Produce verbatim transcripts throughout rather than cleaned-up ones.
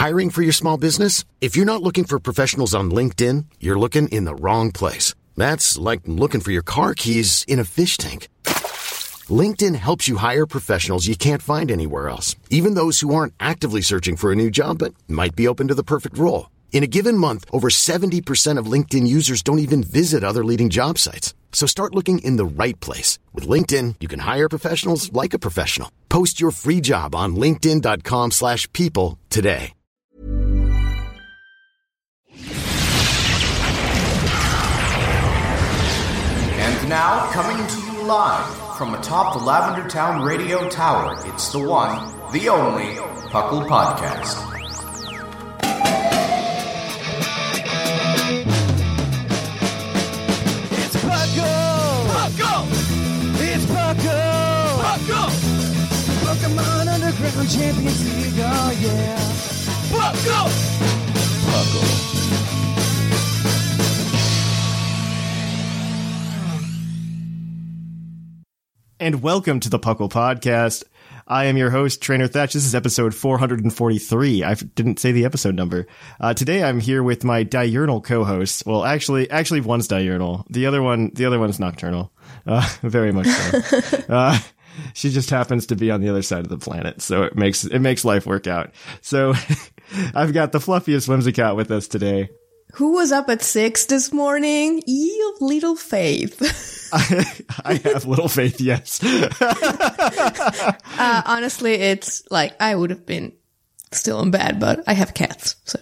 Hiring for your small business? If you're not looking for professionals on LinkedIn, you're looking in the wrong place. That's like looking for your car keys in a fish tank. LinkedIn helps you hire professionals you can't find anywhere else, even those who aren't actively searching for a new job but might be open to the perfect role. In a given month, over seventy percent of LinkedIn users don't even visit other leading job sites. So start looking in the right place. With LinkedIn, you can hire professionals like a professional. Post your free job on linkedin.com slash people today. And now, coming to you live from atop the Lavender Town Radio Tower, it's the one, the only, Puckle Podcast. It's Puckle! Puckle! It's Puckle! Puckle! Pokemon Underground Champions League, oh yeah! Puckle! Puckle. And welcome to the Puckle Podcast. I am your host, Trainer Thatch. This is episode four hundred forty-three. I didn't say the episode number. Uh, today I'm here with my diurnal co-host. Well, actually, actually one's diurnal. The other one, the other one's nocturnal. Uh, very much so. uh, she just happens to be on the other side of the planet, so it makes it makes life work out. So I've got the fluffiest Whimsicott with us today. Who was up at six this morning? Ye of little faith. I, I have little faith, yes. uh, honestly, it's like I would have been still in bed, but I have cats. So.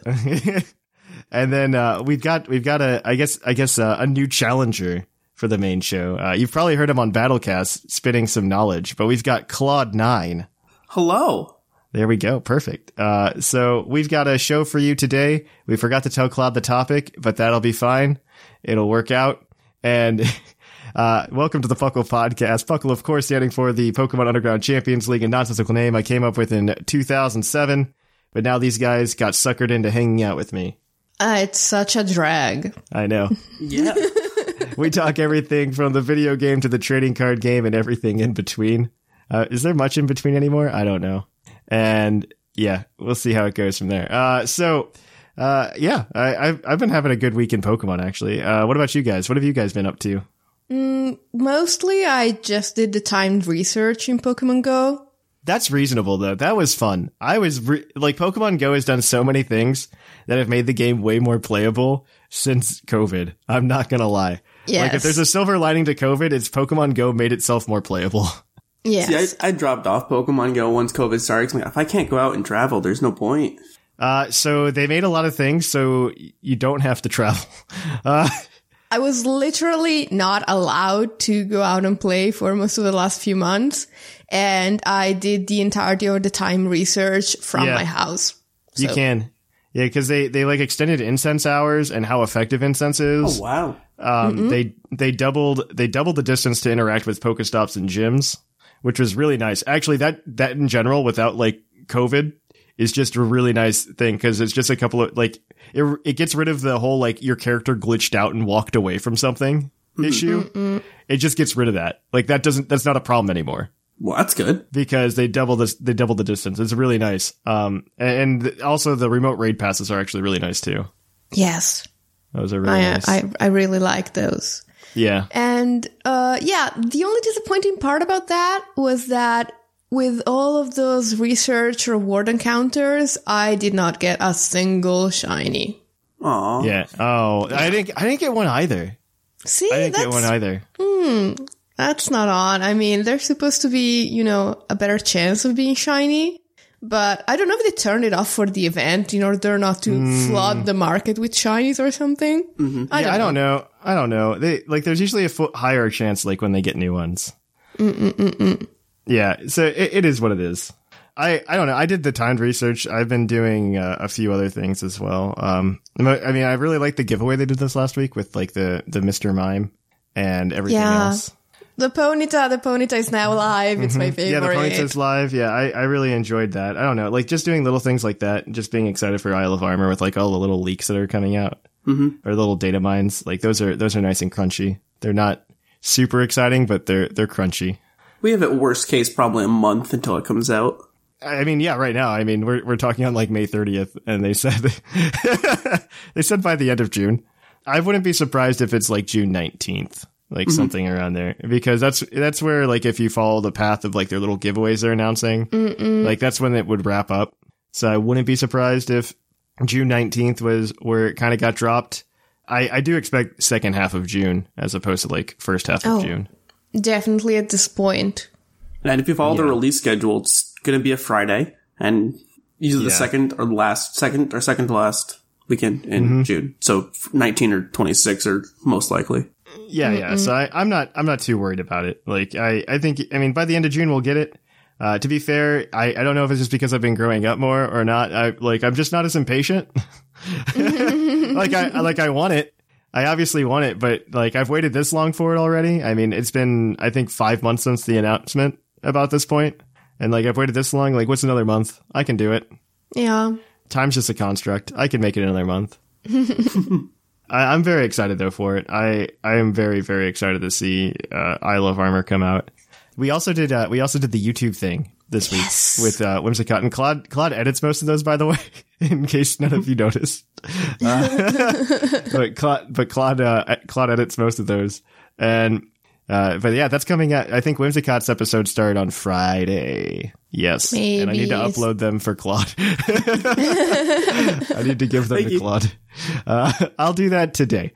And then uh, we've got we've got a I guess I guess uh, a new challenger for the main show. Uh, you've probably heard him on Battlecast spitting some knowledge, but we've got Claude nine. Hello. There we go. Perfect. Uh, so we've got a show for you today. We forgot to tell Claude the topic, but that'll be fine. It'll work out. And uh, welcome to the Puckle Podcast. Puckle, of course, standing for the Pokemon Underground Champions League, a nonsensical name I came up with in two thousand seven. But now these guys got suckered into hanging out with me. Uh, it's such a drag. I know. Yeah. We talk everything from the video game to the trading card game and everything in between. Uh, is there much in between anymore? I don't know. And yeah, we'll see how it goes from there. Uh, so, uh, yeah, I, I've, I've been having a good week in Pokemon, actually. Uh, what about you guys? What have you guys been up to? Mm, mostly I just did the timed research in Pokemon Go. That's reasonable, though. That was fun. I was re- like, Pokemon Go has done so many things that have made the game way more playable since COVID. I'm not going to lie. Yes. Like, if there's a silver lining to COVID, it's Pokemon Go made itself more playable. Yes. See, I, I dropped off Pokemon Go once COVID started. Like, if I can't go out and travel, there's no point. Uh, so they made a lot of things so you don't have to travel. Uh, I was literally not allowed to go out and play for most of the last few months. And I did the entirety of the time research from Yeah. my house. You So- can. Yeah, because they, they like extended incense hours and how effective incense is. Oh, wow. Um, Mm-hmm. they, they doubled, they doubled the distance to interact with Pokestops and gyms, which was really nice. Actually, that, that in general, without like COVID, is just a really nice thing because it's just a couple of like, it, it gets rid of the whole like your character glitched out and walked away from something mm-hmm. issue. Mm-hmm. It just gets rid of that. Like that doesn't, that's not a problem anymore. Well, that's good. Because they double this, they double the distance. It's really nice. Um, and, and also the remote raid passes are actually really nice too. Yes. Those are really I, nice. I, I really like those. Yeah. And, uh, yeah, the only disappointing part about that was that with all of those research reward encounters, I did not get a single shiny. Aw. Yeah. Oh, I didn't, I didn't get one either. See, I didn't that's, get one either. Hmm, that's not on. I mean, there's supposed to be, you know, a better chance of being shiny. But I don't know if they turned it off for the event in order not to mm. flood the market with shinies or something. Mm-hmm. I, yeah, don't, I don't know. know. I don't know. They like there's usually a foot higher chance like when they get new ones. Mm-mm-mm-mm. Yeah, so it, it is what it is. I, I don't know. I did the timed research. I've been doing uh, a few other things as well. Um, I mean, I really like the giveaway they did this last week with like the, the Mister Mime and everything yeah. else. The Ponyta, the Ponyta is now live. It's mm-hmm. my favorite. Yeah, the Ponyta's live. Yeah, I, I really enjoyed that. I don't know, like just doing little things like that, just being excited for Isle of Armor with like all the little leaks that are coming out mm-hmm. or little data mines. Like those are those are nice and crunchy. They're not super exciting, but they're they're crunchy. We have at worst case probably a month until it comes out. I mean, yeah, right now. I mean, we're we're talking on like May thirtieth, and they said they said by the end of June. I wouldn't be surprised if it's like June nineteenth, like mm-hmm. something around there, because that's that's where like if you follow the path of like their little giveaways they're announcing, Mm-mm. like that's when it would wrap up. So I wouldn't be surprised if June nineteenth was where it kind of got dropped. I, I do expect second half of June as opposed to like first half oh, of June. Definitely at this point. And if you follow yeah. the release schedule, it's going to be a Friday, and usually yeah. the second or last, second or second to last weekend in mm-hmm. June. So nineteen or twenty-six are most likely. Yeah, yeah. Mm-mm. So I, I'm not, I'm not too worried about it. Like, I, I think, I mean, by the end of June we'll get it. Uh, to be fair, I, I don't know if it's just because I've been growing up more or not. I like, I'm just not as impatient. like I, like I want it. I obviously want it, but like I've waited this long for it already. I mean, it's been, I think, five months since the announcement about this point. And like, I've waited this long. Like, what's another month? I can do it. Yeah. Time's just a construct. I can make it another month. I, I'm very excited though for it. I, I am very, very excited to see, uh, I Love Armor come out. We also did, uh, we also did the YouTube thing this yes. week with, uh, Whimsicott, and Claude, Claude edits most of those, by the way, in case none of you noticed. Uh, but Claude, but Claude, uh, Claude edits most of those. And, uh, but yeah, that's coming out. I think Whimsicott's episode started on Friday. Yes. Maybe. And I need to upload them for Claude. I need to give them Thank to you. Claude. Uh, I'll do that today.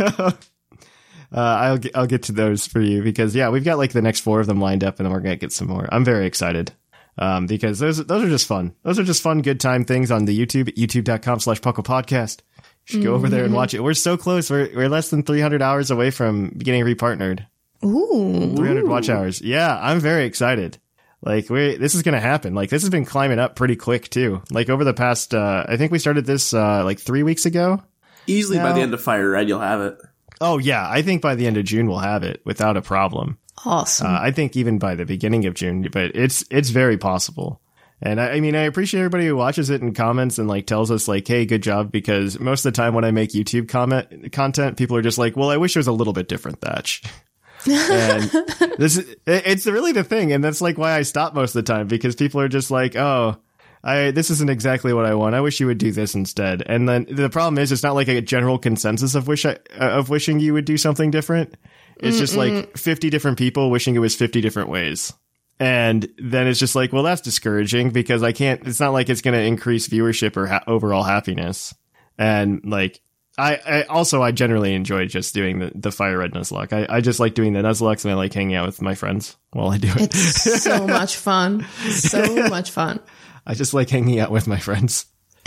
Uh, I'll get, I'll get to those for you because yeah, we've got like the next four of them lined up and then we're going to get some more. I'm very excited. Um, because those, those are just fun. Those are just fun, good time things on the YouTube, youtube.com slash Puckle Podcast. You should go over there and watch it. We're so close. We're, we're less than three hundred hours away from getting repartnered. Ooh. three hundred watch hours. Yeah. I'm very excited. Like we, this is going to happen. Like this has been climbing up pretty quick too. Like over the past, uh, I think we started this, uh, like three weeks ago. Easily now. By the end of Fire Red, you'll have it. Oh, yeah. I think by the end of June, we'll have it without a problem. Awesome. Uh, I think even by the beginning of June, but it's it's very possible. And I, I mean, I appreciate everybody who watches it and comments and like tells us like, hey, good job. Because most of the time when I make YouTube comment content, people are just like, well, I wish it was a little bit different, Thatch. And this is, it's really the thing. And that's like why I stop most of the time, because people are just like, oh, I, this isn't exactly what I want. I wish you would do this instead. And then the problem is, it's not like a general consensus of wish I, uh, of wishing you would do something different. It's Mm-mm. just like fifty different people wishing it was fifty different ways. And then it's just like, well, that's discouraging because I can't, it's not like it's going to increase viewership or ha- overall happiness. And like, I, I also, I generally enjoy just doing the, the Fire Red Nuzlocke. I, I just like doing the Nuzlocks and I like hanging out with my friends while I do it. It's so much fun. So much fun. I just like hanging out with my friends.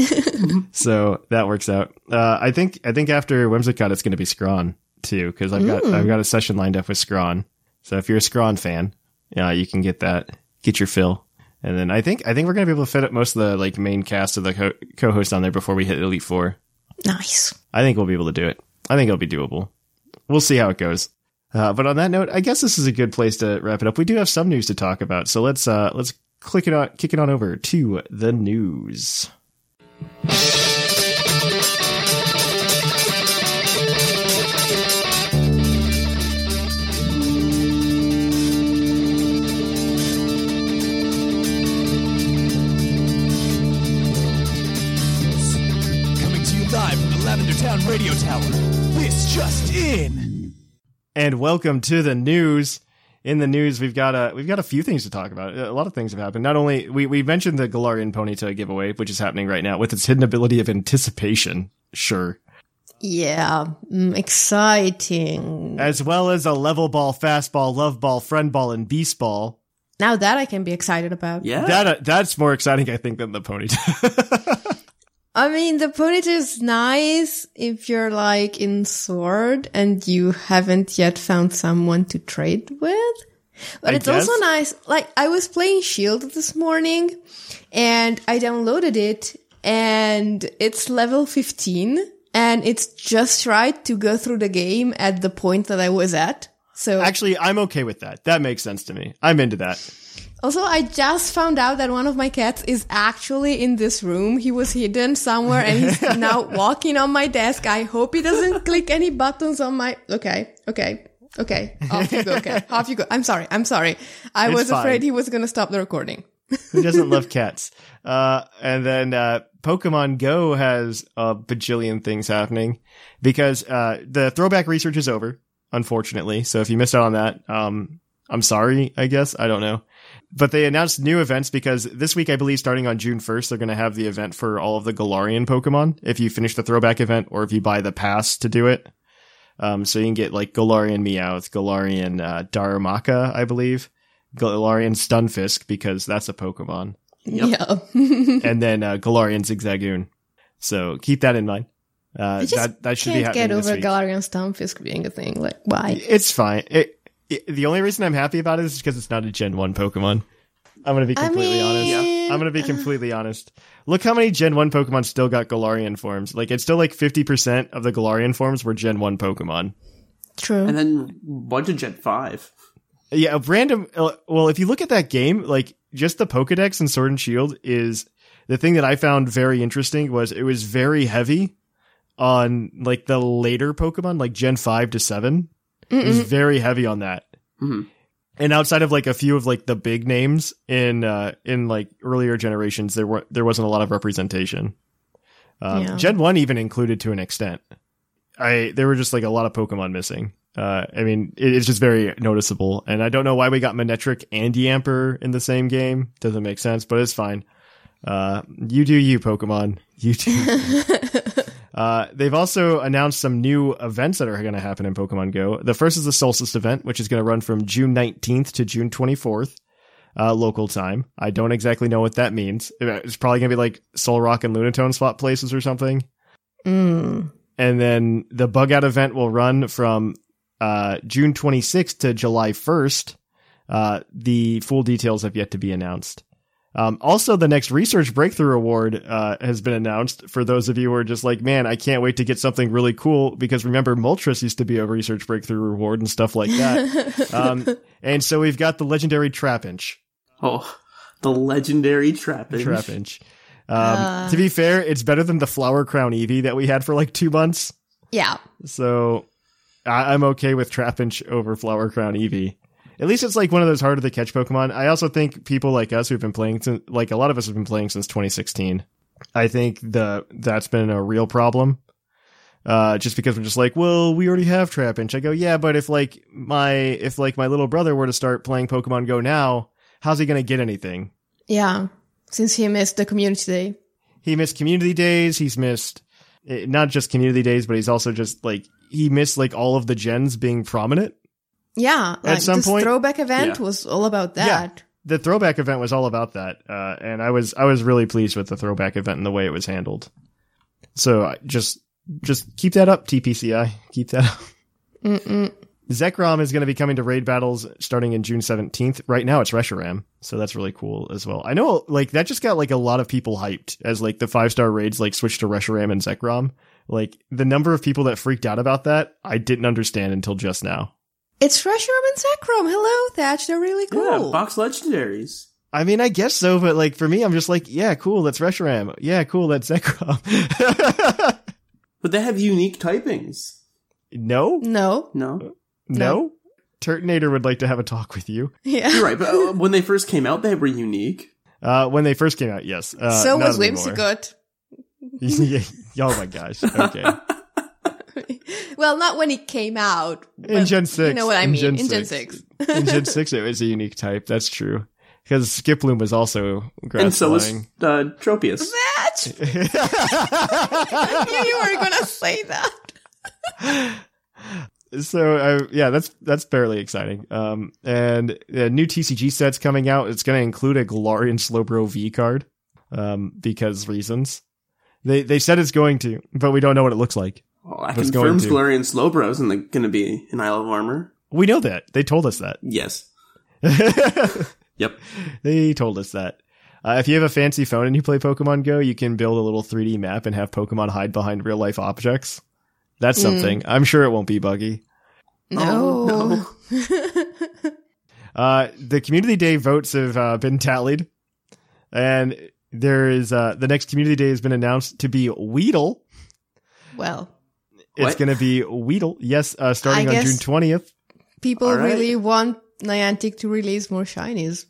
So that works out. Uh, I think, I think after Whimsicott, it's going to be Scrawn too, because I've got, mm. I've got a session lined up with Scrawn. So if you're a Scrawn fan, yeah, you can get that, get your fill. And then I think, I think we're going to be able to fit up most of the like main cast of the co- co-host on there before we hit Elite Four. Nice. I think we'll be able to do it. I think it'll be doable. We'll see how it goes. Uh, but on that note, I guess this is a good place to wrap it up. We do have some news to talk about. So let's, uh, let's click it on, kick it on over to the news. Coming to you live from the Lavender Town Radio Tower. This just in. And welcome to the news. In the news, we've got a we've got a few things to talk about. A lot of things have happened. Not only we we mentioned the Galarian Ponyta giveaway, which is happening right now with its hidden ability of anticipation. Sure. Yeah, mm, exciting. As well as a level ball, fastball, love ball, friend ball, and beast ball. Now that I can be excited about. Yeah, that uh, that's more exciting, I think, than the Ponyta. I mean, the Ponyta is nice if you're like in Sword and you haven't yet found someone to trade with. But I it's guess. also nice. Like, I was playing Shield this morning and I downloaded it and it's level fifteen and it's just right to go through the game at the point that I was at. So actually, I'm okay with that. That makes sense to me. I'm into that. Also, I just found out that one of my cats is actually in this room. He was hidden somewhere and he's now walking on my desk. I hope he doesn't click any buttons on my... Okay, okay, okay. Off you go, okay. Off you go. I'm sorry, I'm sorry. I It's was fine. afraid he was going to stop the recording. Who doesn't love cats? Uh, and then uh, Pokemon Go has a bajillion things happening because uh, the throwback research is over, unfortunately. So if you missed out on that, um, I'm sorry, I guess. I don't know. But they announced new events because this week, I believe, starting on June first, they're going to have the event for all of the Galarian Pokemon if you finish the throwback event or if you buy the pass to do it. Um, so you can get like Galarian Meowth, Galarian uh, Darumaka, I believe. Galarian Stunfisk, because that's a Pokemon. Yep. Yeah. And then uh, Galarian Zigzagoon. So keep that in mind. Uh, I just that, that should can't be happening get this over week. Galarian Stunfisk being a thing. Like, why? It's fine. It, it, the only reason I'm happy about it is because it's not a Gen one Pokemon. I'm going to be completely I mean, honest. I'm going to be completely honest. Look how many Gen one Pokemon still got Galarian forms. Like, it's still like fifty percent of the Galarian forms were Gen one Pokemon. True. And then bunch of Gen five. Yeah, a random. Uh, well, if you look at that game, like just the Pokedex and Sword and Shield is the thing that I found very interesting. Was it was very heavy on like the later Pokemon, like Gen five to seven. Mm-mm. It was very heavy on that. Mm-hmm. And outside of like a few of like the big names in uh, in like earlier generations, there were there wasn't a lot of representation. Um, Yeah. Gen one even included to an extent. I there were just like a lot of Pokemon missing. Uh, I mean, it, it's just very noticeable, and I don't know why we got Manectric and Yamper in the same game. Doesn't make sense, but it's fine. Uh, you do you, Pokemon. You do. uh, they've also announced some new events that are going to happen in Pokemon Go. The first is the Solstice event, which is going to run from June nineteenth to June twenty-fourth, uh, local time. I don't exactly know what that means. It's probably going to be like Solrock and Lunatone swap places or something. Mm. And then the Bug Out event will run from uh, June twenty-sixth to July first. Uh, the full details have yet to be announced. Um, also, the next Research Breakthrough Award uh, has been announced for those of you who are just like, man, I can't wait to get something really cool, because remember, Moltres used to be a Research Breakthrough Award and stuff like that. um, and so we've got the legendary Trapinch. Oh, the legendary Trapinch. Trapinch. Um, uh. To be fair, it's better than the Flower Crown Eevee that we had for like two months. Yeah. So I- I'm okay with Trapinch over Flower Crown Eevee. At least it's like one of those harder to catch Pokemon. I also think people like us who've been playing, since, like a lot of us have been playing since twenty sixteen. I think the that's been a real problem. Uh, just because we're just like, well, we already have Trapinch. I go, yeah, but if like my if like my little brother were to start playing Pokemon Go now, how's he gonna get anything? Yeah, since he missed the community day. He missed community days. He's missed eh, not just community days, but he's also just like he missed like all of the gens being prominent. Yeah, like at some this point, throwback event yeah. was all about that. Yeah, the throwback event was all about that, uh, and I was I was really pleased with the throwback event and the way it was handled. So I just just keep that up, T P C I. Keep that up. Mm-mm. Zekrom is going to be coming to raid battles starting in June seventeenth. Right now it's Reshiram, so that's really cool as well. I know, like that just got like a lot of people hyped as like the five star raids like switched to Reshiram and Zekrom. Like the number of people that freaked out about that, I didn't understand until just now. It's Reshiram and Zekrom. Hello, Thatch. They're really cool. Yeah, box legendaries. I mean, I guess so, but like for me, I'm just like, yeah, cool, that's Reshiram. Yeah, cool, that's Zekrom. But they have unique typings. No? No. No? No? No. Turtonator would like to have a talk with you. Yeah. You're right, but uh, when they first came out, they were unique. Uh, when they first came out, yes. Uh, so not was anymore. Whimsicott. Yeah, oh my gosh. Okay. Well, not when it came out. In Gen six. You know what I in mean. Gen in Gen six. six. In Gen six, it was a unique type. That's true. Because Skiploom was also grass And so was flying. uh, Tropius. Thatch! I knew you were going to say that. So, uh, yeah, that's that's fairly exciting. Um, and a new T C G set's coming out. It's going to include a Galarian Slowbro V card, um, because reasons. They they said it's going to, but we don't know what it looks like. Well, that It's going confirms to. Galarian Slowbro isn't going to be in Isle of Armor. We know that. They told us that. Yes. Yep. They told us that. Uh, if you have a fancy phone and you play Pokemon Go, you can build a little three D map and have Pokemon hide behind real life objects. That's something. I'm sure it won't be buggy. No. Oh, no. Uh, the Community Day votes have uh, been tallied. And there is, uh, the next Community Day has been announced to be Weedle. Well, It's What? going to be Weedle. Yes, uh, starting I on guess- June twentieth. people All right. really want Niantic to release more shinies.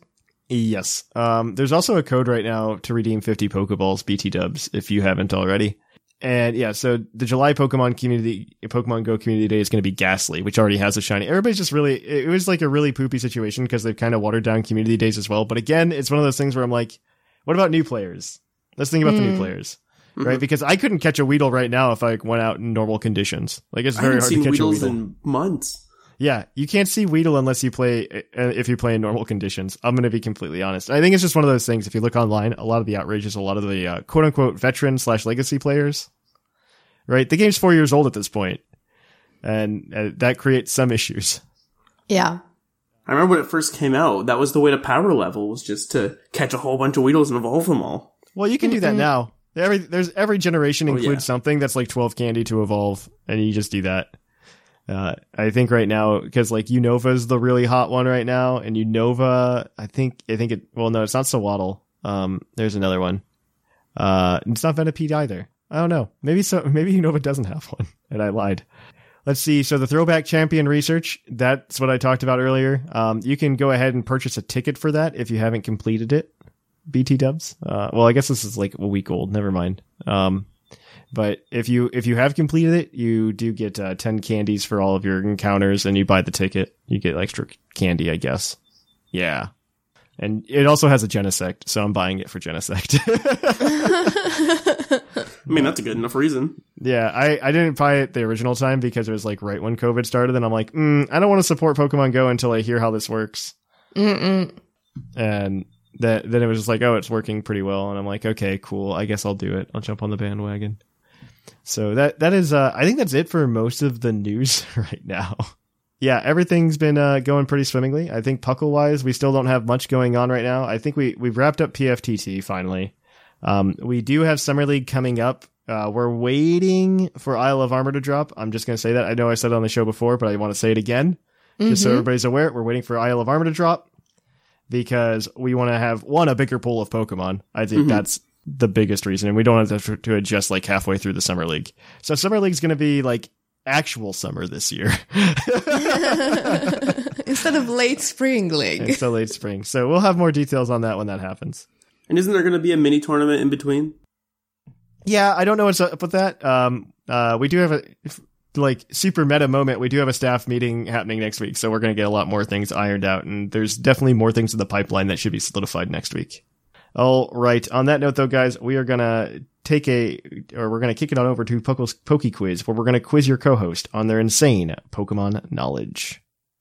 Yes. Um, there's also a code right now to redeem fifty Pokeballs, B T Dubs, if you haven't already. And yeah, so the July Pokemon community, Pokemon Go community day is going to be Ghastly, which already has a shiny. Everybody's just really, it was like a really poopy situation because they've kind of watered down community days as well. But again, it's one of those things where I'm like, what about new players? Let's think about mm. the new players, mm-hmm. right? Because I couldn't catch a Weedle right now if I went out in normal conditions. Like it's very hard to catch Weedles a Weedle. In months. Yeah, you can't see Weedle unless you play, uh, if you play in normal conditions. I'm going to be completely honest. I think it's just one of those things. If you look online, a lot of the outrages, a lot of the uh, quote unquote veteran slash legacy players, right? The game's four years old at this point, and uh, that creates some issues. Yeah. I remember when it first came out, that was the way to power level, was just to catch a whole bunch of Weedles and evolve them all. Well, you can mm-hmm. do that now. Every there's every generation includes oh, yeah. something that's like twelve candy to evolve, and you just do that. Uh, I think right now, because like Unova's the really hot one right now, and Unova, I think, I think it, well, no, it's not Sawaddle. Um, there's another one. Uh, it's not Venipede either. I don't know. Maybe so, maybe Unova doesn't have one, and I lied. Let's see. So the Throwback Champion research, that's what I talked about earlier. Um, you can go ahead and purchase a ticket for that if you haven't completed it. B T Dubs. Uh, well, I guess this is like a week old. Never mind. Um, But if you if you have completed it, you do get uh, ten candies for all of your encounters, and you buy the ticket. You get extra candy, I guess. Yeah. And it also has a Genesect, so I'm buying it for Genesect. I mean, that's a good enough reason. Yeah, I, I didn't buy it the original time because it was like right when COVID started, and I'm like, mm, I don't want to support Pokemon Go until I hear how this works. Mm-mm. And that, then it was just like, oh, it's working pretty well, and I'm like, okay, cool. I guess I'll do it. I'll jump on the bandwagon. So that that is, uh, I think that's it for most of the news right now. Yeah, everything's been uh, going pretty swimmingly. I think Puckle-wise, we still don't have much going on right now. I think we, we've wrapped up P F T T finally. Um, we do have Summer League coming up. Uh, we're waiting for Isle of Armor to drop. I'm just going to say that. I know I said it on the show before, but I want to say it again. Mm-hmm. Just so everybody's aware. We're waiting for Isle of Armor to drop because we want to have, one, a bigger pool of Pokemon. I think mm-hmm. that's the biggest reason. And we don't have to, to adjust like halfway through the Summer League. So Summer League's going to be like actual summer this year. Instead of late spring league. Instead of late spring. So we'll have more details on that when that happens. And isn't there going to be a mini tournament in between? Yeah, I don't know what's up with that. Um, uh, we do have a like super meta moment. We do have a staff meeting happening next week, so we're going to get a lot more things ironed out, and there's definitely more things in the pipeline that should be solidified next week. All right. On that note, though, guys, we are going to take a, or we're going to kick it on over to Poke's Poke Quiz, where we're going to quiz your co-host on their insane Pokemon knowledge.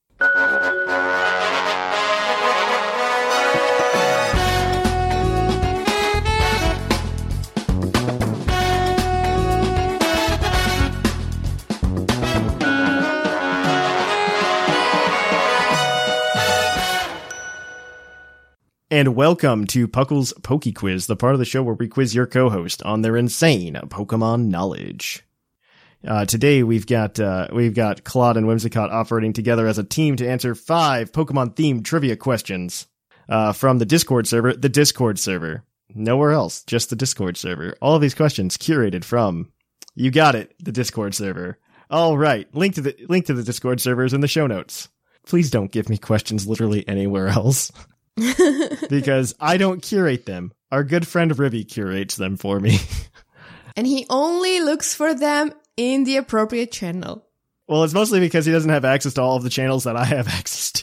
And welcome to Puckle's Poke Quiz, the part of the show where we quiz your co-host on their insane Pokemon knowledge. Uh, today we've got uh, we've got Claude and Whimsicott operating together as a team to answer five Pokemon-themed trivia questions uh, from the Discord server. The Discord server, nowhere else, just the Discord server. All of these questions curated from, you got it, the Discord server. All right, link to the link to the Discord server is in the show notes. Please don't give me questions literally anywhere else. Because I don't curate them. Our good friend Ribby curates them for me. And he only looks for them in the appropriate channel. Well, it's mostly because he doesn't have access to all of the channels that I have access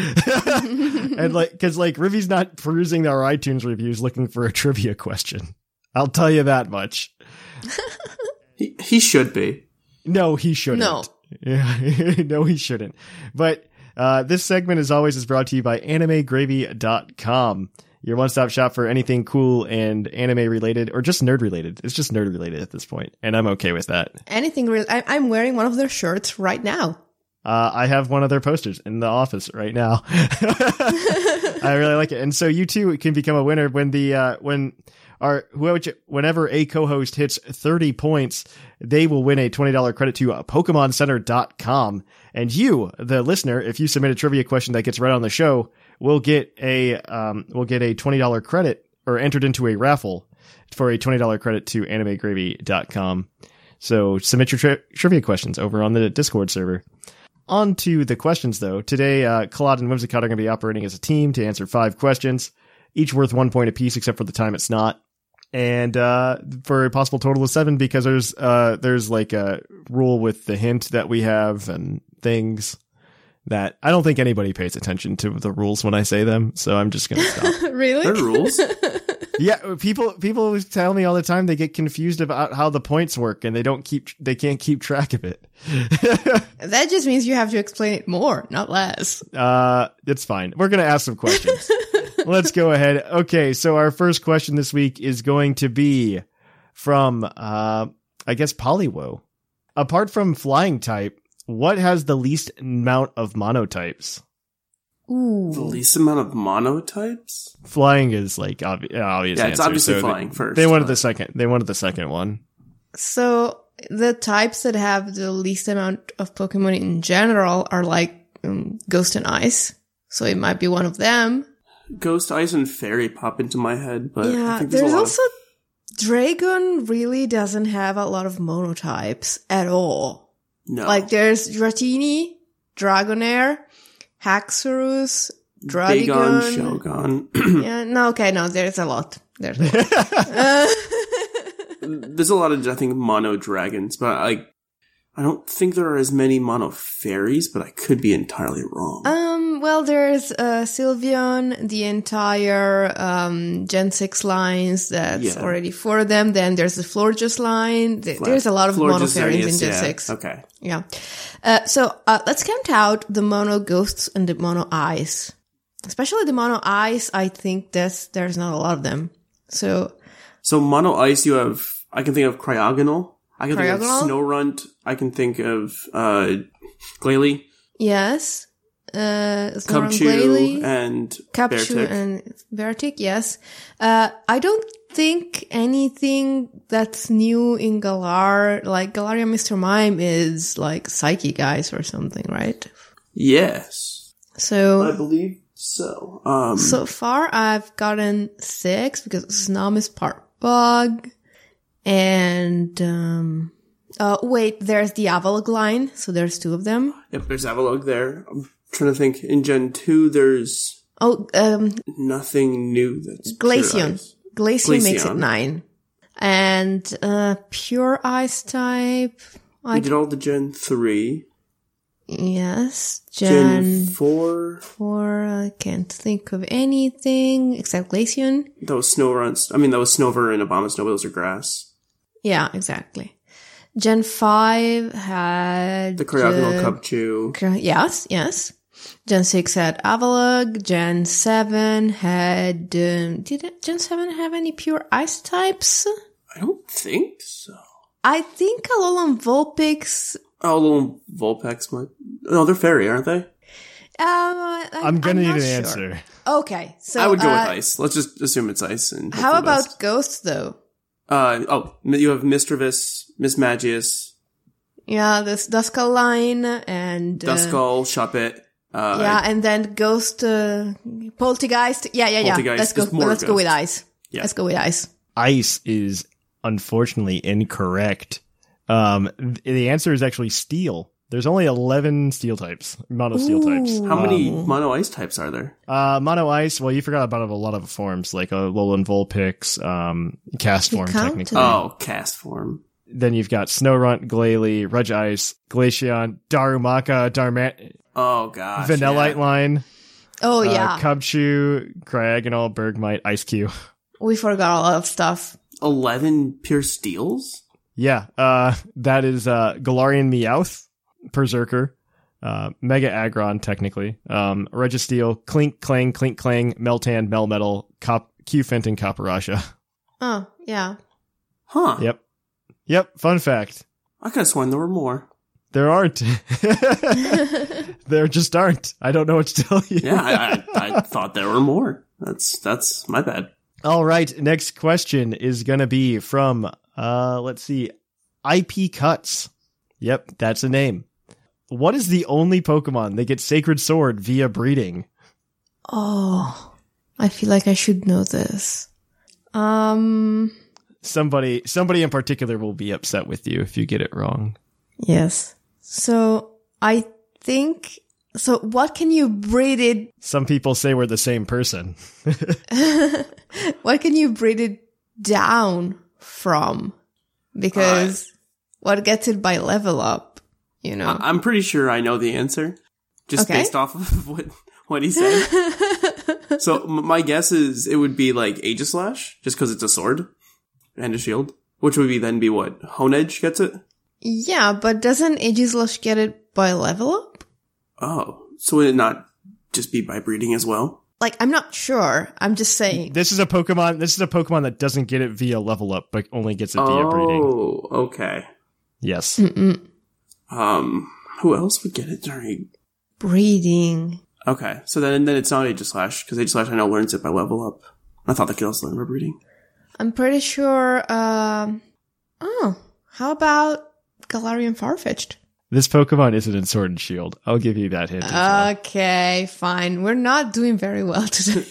to. And like, cause like Ribby's not perusing our iTunes reviews looking for a trivia question. I'll tell you that much. he, he should be. No, he shouldn't. No. Yeah, no, he shouldn't. But Uh, this segment, as always, is brought to you by anime gravy dot com, your one-stop shop for anything cool and anime-related, or just nerd-related. It's just nerd-related at this point, and I'm okay with that. Anything real. I- I'm wearing one of their shirts right now. Uh, I have one of their posters in the office right now. I really like it. And so you too can become a winner when the, uh, when our, whenever a co-host hits thirty points, they will win a twenty dollars credit to Pokemon Center dot com. And you, the listener, if you submit a trivia question that gets read on the show, will get a, um, will get a twenty dollars credit or entered into a raffle for a twenty dollars credit to anime gravy dot com. So submit your tri- trivia questions over on the Discord server. On to the questions, though. Today, uh, Claude and Whimsicott are going to be operating as a team to answer five questions. each worth one point apiece, except for the time it's not. And uh, for a possible total of seven, because there's uh, there's like a rule with the hint that we have and things that I don't think anybody pays attention to the rules when I say them. So I'm just going to stop. Really? There are rules. Yeah, people people always tell me all the time they get confused about how the points work and they don't keep they can't keep track of it. That just means you have to explain it more, not less. Uh, it's fine. We're gonna ask some questions. Let's go ahead. Okay, so our first question this week is going to be from uh, I guess Polywo. Apart from flying type, what has the least amount of monotypes? Ooh. The least amount of monotypes? Flying is like obvi- obvious. Yeah, it's answer, obviously so flying they, first. They wanted but- the second. They wanted the second one. So the types that have the least amount of Pokemon in general are like um, Ghost and Ice. So it might be one of them. Ghost, Ice, and Fairy pop into my head, but I Yeah, think there's, there's a lot also of- Dragon really doesn't have a lot of monotypes at all. no. Like there's Dratini, Dragonair, Haxorus, Bagon, Draudigon. Shogun. Yeah, no, okay, no, there's a lot. There's a lot. Uh, There's a lot of, I think, mono dragons, but I, I don't think there are as many mono fairies, but I could be entirely wrong. um, well, there's uh, Sylveon, the entire um, Gen six lines that's Yeah. already for them. Then there's the Florges line. Th- there's a lot of mono Florges, fairies in yes, Gen yeah. six. Okay. Yeah. Uh, so uh, let's count out the mono ghosts and the mono eyes. Especially the mono eyes, I think there's, there's not a lot of them. So, So mono ice, you have, I can think of Cryogonal. I can think Cryogonal? of Snorunt. I can think of, uh, Glalie, yes. Uh, Cubchoo, Snoranglalie, and Capchu Beartic. and Vertic, yes. Uh, I don't think anything that's new in Galar, like Galarian Mister Mime is like Psychic Eyes or something, right? Yes. So, I believe so. Um, so far I've gotten six because Snom is part bug. And, um, uh, wait, there's the Avalugg line. So there's two of them. yep, there's Avalugg there. I'm trying to think. In Gen two, there's Oh, um, nothing new that's pure Glaceon. ice. Glaceon makes it Glaceon. nine. And, uh, pure ice type. We I, did all the Gen three. yes. Gen Gen four. four, I can't think of anything except Glaceon. That was Snorunt. I mean, that was Snover and Abomasnow, but those are grass. Yeah, exactly. Gen five had... The Cryogonal uh, Cubchoo. Cry- Yes, yes. Gen six had Avalugg. Gen seven had... Um, did it, Gen seven have any pure ice types? I don't think so. I think Alolan Vulpix... Oh, little Vulpix might. No, they're fairy, aren't they? Um, I, I'm gonna not need an sure. answer. Okay, so... I would go uh, with ice. Let's just assume it's ice. And hope How for the about best. Ghosts, though? Uh, oh, you have Misdreavus, Mismagius, Yeah, this Duskull line and... Uh, Duskull, Shuppet. Uh, yeah, and then Ghost... Uh, Poltergeist. Yeah, yeah, yeah. Poltergeist, Let's go, just more let's go with Ghosts. Ice. Yeah. Let's go with Ice. Ice is unfortunately incorrect. Um, th- the answer is actually steel. There's only eleven steel types, mono steel types. How many Um, mono ice types are there? Uh, mono ice. Well, you forgot about a lot of forms like a Alolan Vulpix, um, cast You form counted. technically. Oh, cast form. Then you've got Snorunt, Glalie, Regice, Glaceon, Darumaka, Darman, Oh, gosh. Vanillite yeah. line, Oh, uh, yeah. Cubchoo, Cryogonal, Bergmite, Ice Cube. We forgot a lot of stuff. eleven pure steels? Yeah, uh, that is, uh, Galarian Meowth, Berserker, uh, Mega Aggron, technically, um, Registeel, Clink, Clang, Clink, Clang, Meltan, Melmetal, Cop, Q-Fent, and Copperasha. Oh, yeah. Huh. Yep. Yep, fun fact. I could have sworn there were more. There aren't. There just aren't. I don't know what to tell you. Yeah, I, I, I thought there were more. That's, that's my bad. All right, next question is going to be from, uh, let's see, I P Cuts. Yep, that's a name. What is the only Pokemon that gets Sacred Sword via breeding? Oh, I feel like I should know this. Um, Somebody, somebody in particular will be upset with you if you get it wrong. yes. So I think So what can you breed it? Some people say we're the same person. What can you breed it down from? Because uh, what gets it by level up, you know? I'm pretty sure I know the answer, just okay. based off of what, what he said. So m- my guess is it would be like Aegislash, just because it's a sword and a shield, which would be then be what? Honedge gets it? Yeah, but doesn't Aegislash get it by level up? Oh, so would it not just be by breeding as well? Like, I'm not sure. I'm just saying. This is a Pokemon. This is a Pokemon that doesn't get it via level up, but only gets it via oh, breeding. Oh, okay. Yes. Mm-mm. Um, who else would get it during breeding? Okay, so then then it's not Aegislash, because Aegislash I know learns it by level up. I thought they could also learn by breeding. I'm pretty sure. Um, oh, how about Galarian Farfetch'd? This Pokemon isn't in Sword and Shield. I'll give you that hint. Okay, fine. We're not doing very well today.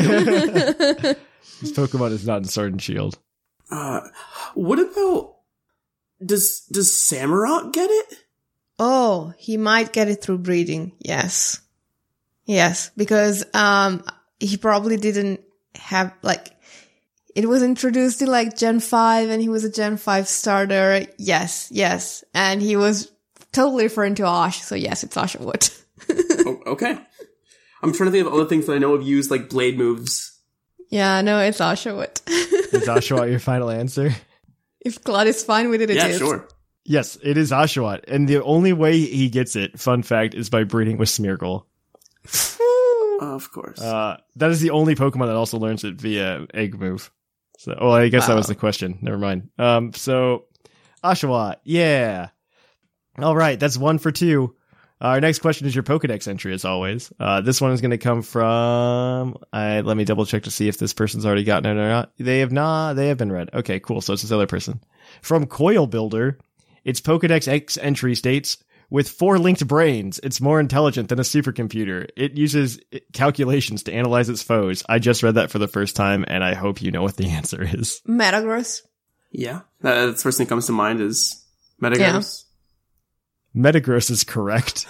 This Pokemon is not in Sword and Shield. Uh, what about does does Samurott get it? Oh, he might get it through breeding. Yes, yes, because um, he probably didn't have like it was introduced in like Gen five, and he was a Gen five starter. Yes, yes, and he was totally referring to Osh. So yes, it's Oshawott. Oh, okay, I'm trying to think of other things that I know have used like blade moves. Yeah, no, it's Oshawott. Is Oshawott your final answer? If Claude is fine with it, it yeah, is. Yeah, sure. Yes, it is Oshawott. And the only way he gets it, fun fact, is by breeding with Smeargle. Of course. Uh, that is the only Pokemon that also learns it via egg move. So, oh, I guess wow. that was the question. Never mind. Um, so, Oshawott, yeah. All right, that's one for two. Our next question is your Pokedex entry, as always. Uh, this one is going to come from... I, let me double check to see if this person's already gotten it or not. They have not. They have been read. Okay, cool. So it's this other person. From Coil Builder, its Pokedex X entry states, with four linked brains, it's more intelligent than a supercomputer. It uses calculations to analyze its foes. I just read that for the first time, and I hope you know what the answer is. Metagross. Yeah. Uh, the first thing that comes to mind is Metagross. Yeah. Metagross is correct.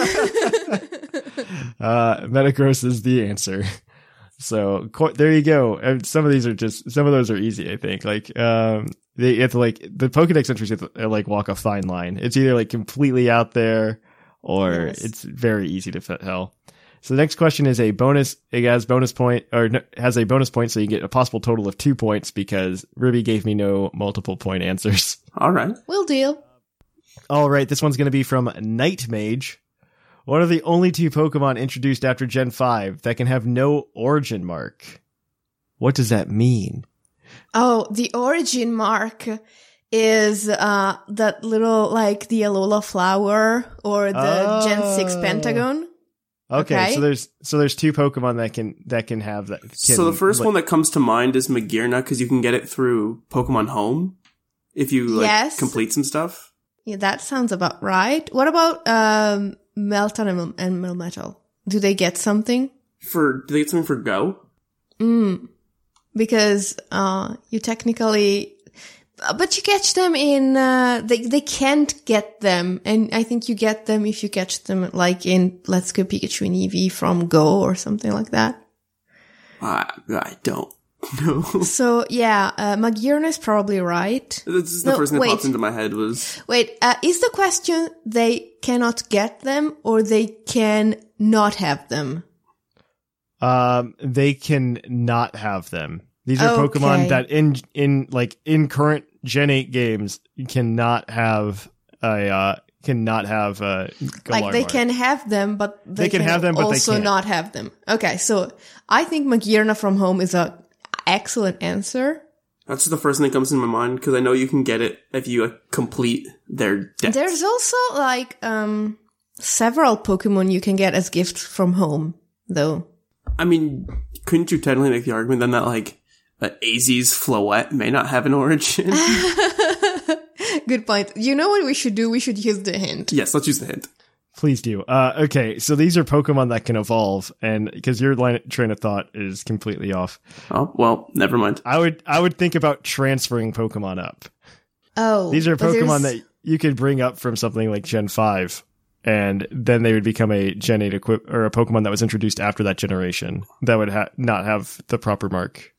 uh, Metagross is the answer. So co- there you go. And some of these are just, some of those are easy, I think. Like, um, they have to like, the Pokedex entries have to like walk a fine line. It's either like completely out there or yes. It's very easy to tell. So the next question is a bonus, it has bonus point, or no, has a bonus point, so you get a possible total of two points because Ruby gave me no multiple point answers. All right. Will deal. All right, this one's going to be from Night Mage. What are the only two Pokemon introduced after Gen five that can have no origin mark? What does that mean? Oh, the origin mark is uh that little, like, the Alola flower or the oh. Gen six Pentagon. Okay, okay, so there's so there's two Pokemon that can that can have that. Can, so the first like, one that comes to mind is Magearna, because you can get it through Pokemon Home if you like yes. complete some stuff. Yeah, that sounds about right. What about um, Melton and, and Melmetal? Do they get something? For do they get something for Go? Mm, because uh, you technically, but you catch them in. Uh, they they can't get them, and I think you get them if you catch them like in Let's Go Pikachu and Eevee from Go or something like that. I I don't. No. So, yeah, uh, Magearna is probably right. This is the no, first thing that wait. popped into my head was... Wait, uh, is the question they cannot get them or they can not have them? Um, they can not have them. These are okay. Pokemon that in, in, like, in current Gen eight games cannot have a, uh, cannot have a Galar Like, they mark. can have them, but they, they can, can have them, but also they can't. not have them. Okay, so I think Magearna from Home is a excellent answer. That's the first thing that comes into my mind, because I know you can get it if you uh, complete their deck. There's also, like, um, several Pokemon you can get as gifts from Home, though. I mean, couldn't you technically make the argument then that, like, uh, Azee's Floette may not have an origin? Good point. You know what we should do? We should use the hint. Yes, let's use the hint. Please do. Uh, okay, so these are Pokemon that can evolve, and because your line train of thought is completely off. Oh, well, never mind. I would I would think about transferring Pokemon up. Oh. These are Pokemon there's... that you could bring up from something like Gen five. and then they would become a Gen eight equip or a Pokemon that was introduced after that generation that would ha- not have the proper mark.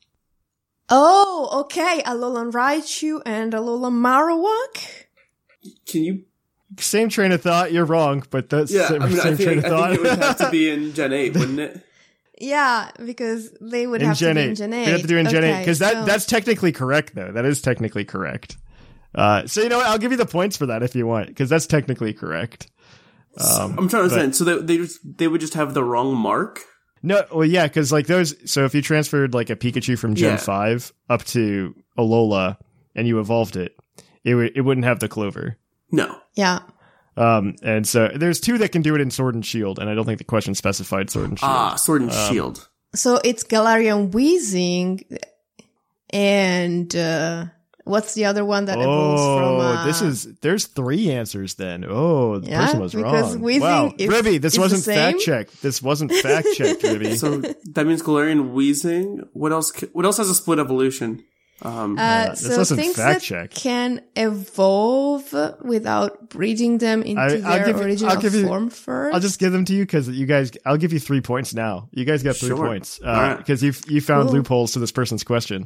Oh, okay. Alolan Raichu and Alolan Marowak? Can you? Same train of thought. You're wrong, but that's Yeah, same, I mean, same I think, train of I thought. think it would have to be in Gen eight, wouldn't it? Yeah, because they would in have Gen to be eight. in Gen eight. We have to do in Gen okay, eight because that so- that's technically correct though. That is technically correct. Uh, so you know what? I'll give you the points for that if you want because that's technically correct. Um, I'm trying to but- understand. So they they just, they would just have the wrong mark. No, well, yeah, because like those. So if you transferred like a Pikachu from Gen Yeah. five up to Alola and you evolved it, it would it wouldn't have the clover. No. Yeah. Um, and so there's two that can do it in Sword and Shield, and I don't think the question specified Sword and Shield. Ah, Sword and Um, Shield. So it's Galarian Weezing and uh, what's the other one that evolves from... Oh, Uh, this is there's three answers then. Oh, the Yeah, person was because wrong. Weezing Wow, is- Ribby, this is the wasn't same? fact checked. This wasn't fact checked, Ribby. So that means Galarian Weezing. What else? ca- What else has a split evolution? Um, Uh, this so wasn't things fact that checked. can evolve without breeding them into I- I'll their give you- original I'll give you- form first. I'll just give them to you because you guys. I'll give you three points now. You guys got three Sure. points All right. because you you found Cool. loopholes to this person's question.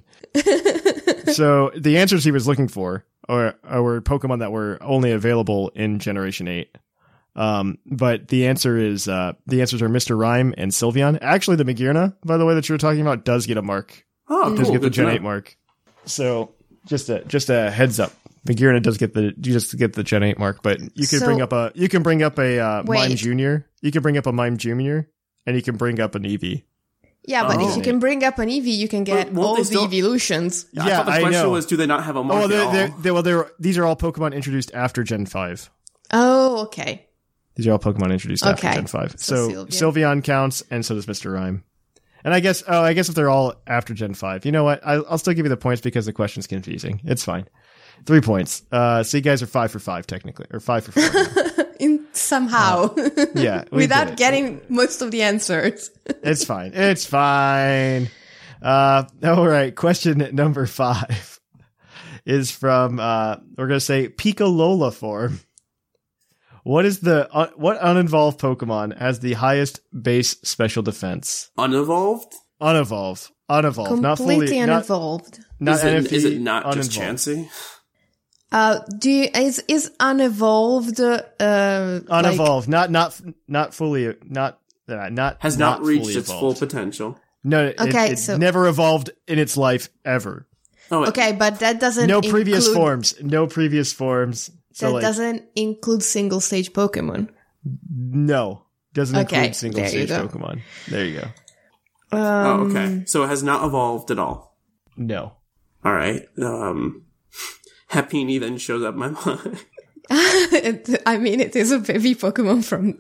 So the answers he was looking for are, are were Pokemon that were only available in Generation Eight. Um, but the answer is uh, the answers are Mister Rhyme and Sylveon. Actually, the Magearna, by the way, that you were talking about, does get a mark. oh, Does cool. get the Good to Gen know. Eight mark. So just a just a heads up. Magearna does get the you just get the Gen Eight mark, but you can So- bring up a you can bring up a uh, Wait. Mime Junior. You can bring up a Mime Junior, and you can bring up an Eevee. yeah, but Oh. if you can bring up an Eevee, you can get But won't all they the still- evolutions. I Yeah, thought the I question know. was, do they not have a Oh, mark well, at they're, all? they're, they're, well, they're, these are all Pokemon introduced after Gen Five. Oh, okay. These are all Pokemon introduced after Okay. Gen Five. So So, Sylveon. Sylveon counts, and so does Mister Rhyme. And I guess, oh, I guess if they're all after Gen Five, you know what? I, I'll still give you the points because the question's confusing. It's fine. Three points. Uh, so you guys are five for five technically, or five for four. In somehow. Yeah, we did Without it. getting most of the answers. It's fine. It's fine. Uh, all right. Question number five is from, uh, we're going to say Pika-Lola form. What is the, uh, what uninvolved Pokemon has the highest base special defense? Unevolved? Unevolved. Unevolved. Not Completely fully, not, unevolved. not Is it, N F E, is it not just uninvolved. Chansey? Uh, do you, is, is unevolved, uh, like, Unevolved. not, not, not fully, not, uh, not, Has not, reached fully its evolved. full potential. No, it, Okay, it so- never evolved in its life ever. Oh, wait. okay, but that doesn't No previous include, forms. No previous forms. So that like, doesn't include single stage Pokemon. no, doesn't Okay, include single there you stage go. Pokemon. There you go. Oh, Um, okay. So it has not evolved at all. No. All right. Um, Happiny then shows up in my mind. it, I mean, it is a baby Pokemon from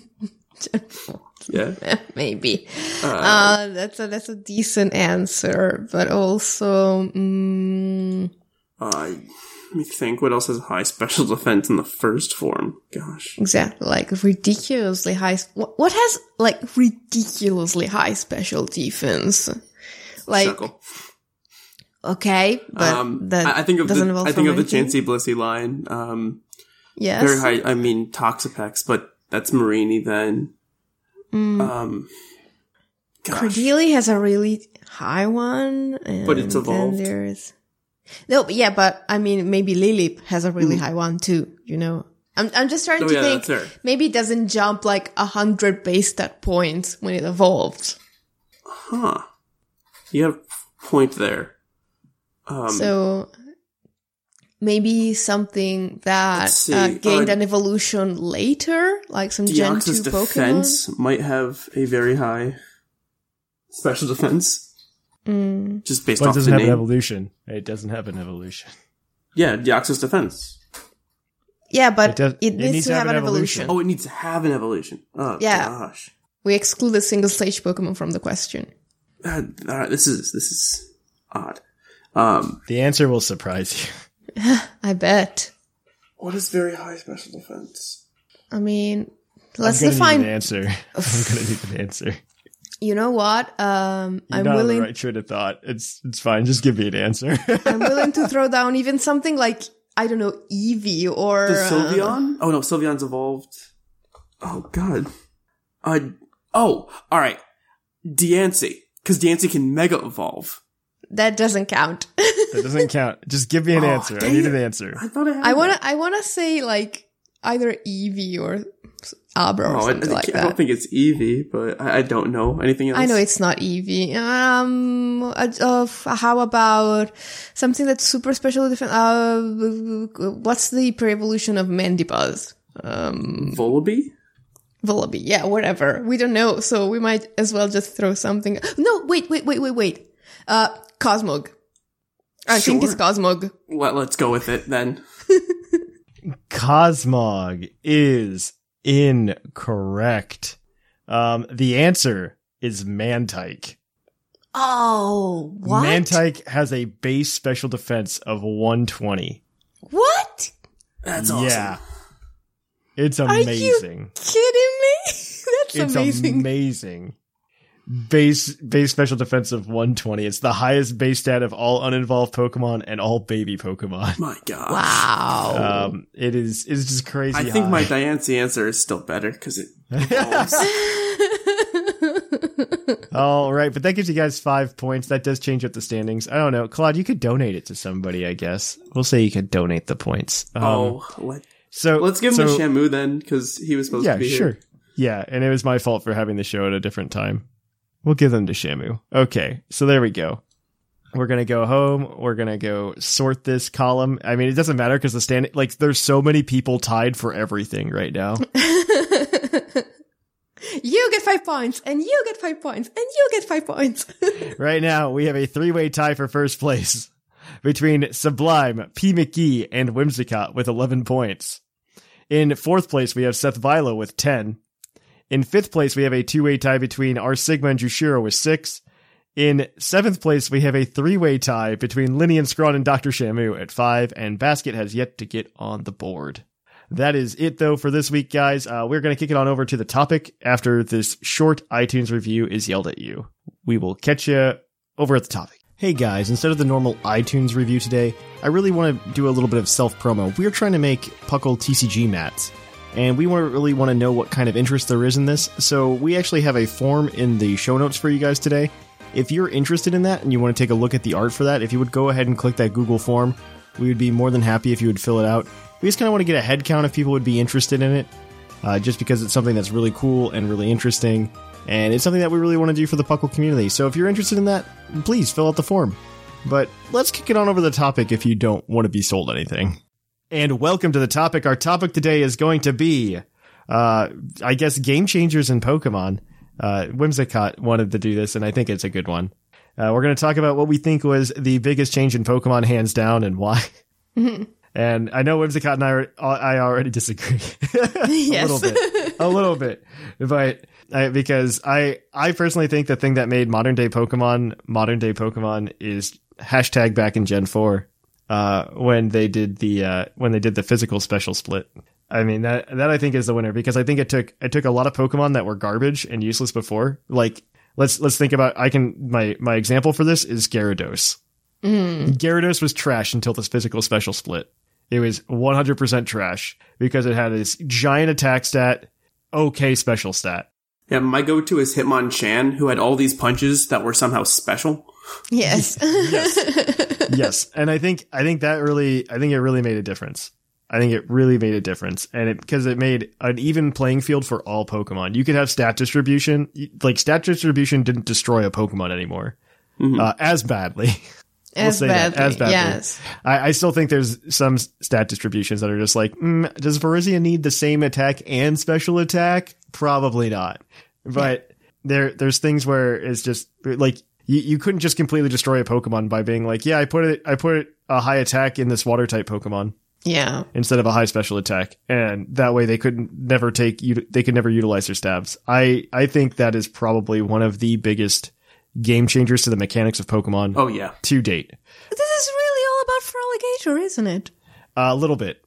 Yeah. maybe. Uh, that's a that's a decent answer, but also, mm, Uh, let me think. What else has high special defense in the first form? Gosh. exactly like ridiculously high. What, what has like ridiculously high special defense? Like, Shuckle. okay, but Um, that I, I think of doesn't the involve I think of the anything. Chansey Blissey line. Um, Yes. very high. I mean Toxapex, but that's Marini then. Mm. Um, gosh. Cordeli has a really high one, and But it's evolved. Then there's no, but yeah, but I mean, maybe Lilip has a really high one too. You know, I'm I'm just trying Oh, to yeah, think. that's her. Maybe it doesn't jump like a hundred base stat points when it evolves. Huh. You have a point there. Um, So maybe something that Let's see, uh, gained uh, an evolution later, like some Gen two Deoxys Pokemon. defense might have a very high special defense. Mm. Just based But it off the doesn't have an name. evolution. It doesn't have an evolution. Yeah, Deoxys defense. Yeah, but It does- it, it needs, to have, an evolution. Oh, it needs to have an evolution. Oh, Yeah. gosh. We excluded single stage Pokemon from the question. Uh, all right, this is this is odd. Um, The answer will surprise you. I bet. what is very high special defense? I mean, let's I'm gonna define. need an answer. I'm gonna need an answer. You know what? Um, You're I'm not on willing. the right train of thought. It's it's fine. Just give me an answer. I'm willing to throw down even something like I don't know, Eevee or Does uh, Sylveon? Oh no, Sylveon's evolved. Oh, God. Uh, oh, alright. Diancie. Because Diancie can Mega Evolve. That doesn't count. That doesn't count. Just give me an Oh, answer. I dang need it. an answer. I thought I had I that. wanna, I wanna say like either Eevee or Abra or Oh, I, something I, like I that. don't think it's Eevee, but I, I don't know. Anything else? I know it's not Eevee. Um, uh, uh, how about something that's super special? Different. Uh, what's the pre-evolution of Mandibuzz? Um, Volibee? Vullaby. Yeah, whatever. We don't know, so we might as well just throw something. No, wait, wait, wait, wait, wait. Uh, Cosmog. I think it's Sure. Cosmog. Let, let's go with it then. Cosmog is incorrect. Um, the answer is Mantike. Oh, what? Mantike has a base special defense of one twenty. What? That's awesome. Yeah. It's Are you amazing. kidding me? That's It's amazing. amazing. Base base special defense of one twenty. It's the highest base stat of all uninvolved Pokemon and all baby Pokemon. My gosh. Wow. Um, it is it's just crazy. I think high. my Diancie answer is still better because it evolves. All right, but that gives you guys five points. That does change up the standings. I don't know, Claude. You could donate it to somebody. I guess we'll say you could donate the points. Um, oh, let, so let's give him so, to Shamu then because he was supposed Yeah, to be sure. here. Yeah, and it was my fault for having the show at a different time. We'll give them to Shamu. Okay, so there we go. We're gonna go home. We're gonna go sort this column. I mean, it doesn't matter because the stand like there's so many people tied for everything right now. You get five points, and you get five points, and you get five points. Right now, we have a three-way tie for first place between Sublime, P. McGee, and Whimsicott with eleven points. In fourth place, we have Seth Vilo with ten. In fifth place, we have a two-way tie between R. Sigma and Jushiro with six. In seventh place, we have a three-way tie between Linny and Scrawn and Doctor Shamu at five, and Basket has yet to get on the board. That is it, though, for this week, guys. Uh, we're going to kick it on over to the topic after this short iTunes review is yelled at you. We will catch you over at the topic. Hey, guys, instead of the normal iTunes review today, I really want to do a little bit of self-promo. We're trying to make Puckle T C G mats, and we want really want to know what kind of interest there is in this, so we actually have a form in the show notes for you guys today. If you're interested in that and you want to take a look at the art for that, if you would go ahead and click that Google form, we would be more than happy if you would fill it out. We just kind of want to get a head count if people would be interested in it, uh, just because it's something that's really cool and really interesting, and it's something that we really want to do for the Puckle community. So if you're interested in that, please fill out the form. But let's kick it on over the topic if you don't want to be sold anything. And welcome to the topic. Our topic today is going to be, uh, I guess, game changers in Pokemon. Uh, Whimsicott wanted to do this, and I think it's a good one. Uh, we're going to talk about what we think was the biggest change in Pokemon, hands down, and why. Mm-hmm. And I know Whimsicott and I, are, I already disagree. a Yes. little bit. A little bit. But I, because I, I personally think the thing that made modern day Pokemon, modern day Pokemon is hashtag back in Gen four, uh, when they did the, uh, when they did the physical special split. I mean, that, that I think is the winner because I think it took, it took a lot of Pokemon that were garbage and useless before. Like, let's, let's think about, I can, my, my example for this is Gyarados. Mm. Gyarados was trash until this physical special split. It was one hundred percent trash because it had this giant attack stat, okay special stat. Yeah, my go-to is Hitmonchan, who had all these punches that were somehow special. Yes. Yes. Yes. And I think, I think that really, I think it really made a difference. I think it really made a difference. And it, because it made an even playing field for all Pokemon. You could have stat distribution, like stat distribution didn't destroy a Pokemon anymore, mm-hmm. uh, as badly. As, we'll badly, that, as badly. Yes. I, I still think there's some stat distributions that are just like, mm, does Verizia need the same attack and special attack? Probably not. But yeah. there, there's things where it's just like, you, you couldn't just completely destroy a Pokemon by being like, yeah, I put it, I put a high attack in this water type Pokemon. Yeah. Instead of a high special attack. And that way they couldn't never take, they could never utilize their stabs. I, I think that is probably one of the biggest game changers to the mechanics of Pokemon. Oh, yeah. To date. This is really all about Feraligatr, isn't it? Uh, a little bit.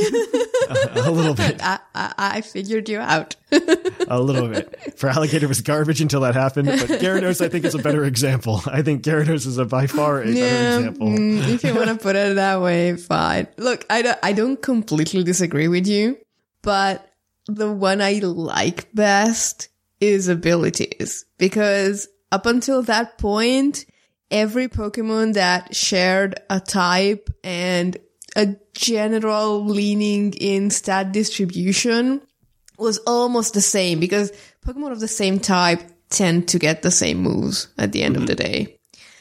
uh, a little bit. I, I, I figured you out. A little bit. Feraligatr was garbage until that happened, but Gyarados, I think, is a better example. I think Gyarados is a by far a yeah, better example. Mm, if you want to put it that way, fine. Look, I don't, I don't completely disagree with you, but the one I like best is abilities, because up until that point, every Pokemon that shared a type and a general leaning in stat distribution was almost the same, because Pokemon of the same type tend to get the same moves at the end mm-hmm. of the day.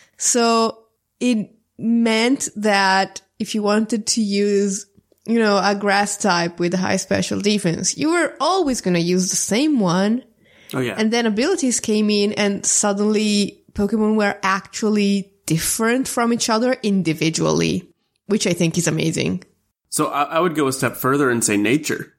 So it meant that if you wanted to use, you know, a grass type with a high special defense, you were always going to use the same one. Oh, yeah. And then abilities came in and suddenly Pokemon were actually different from each other individually, which I think is amazing. So I, I would go a step further and say nature.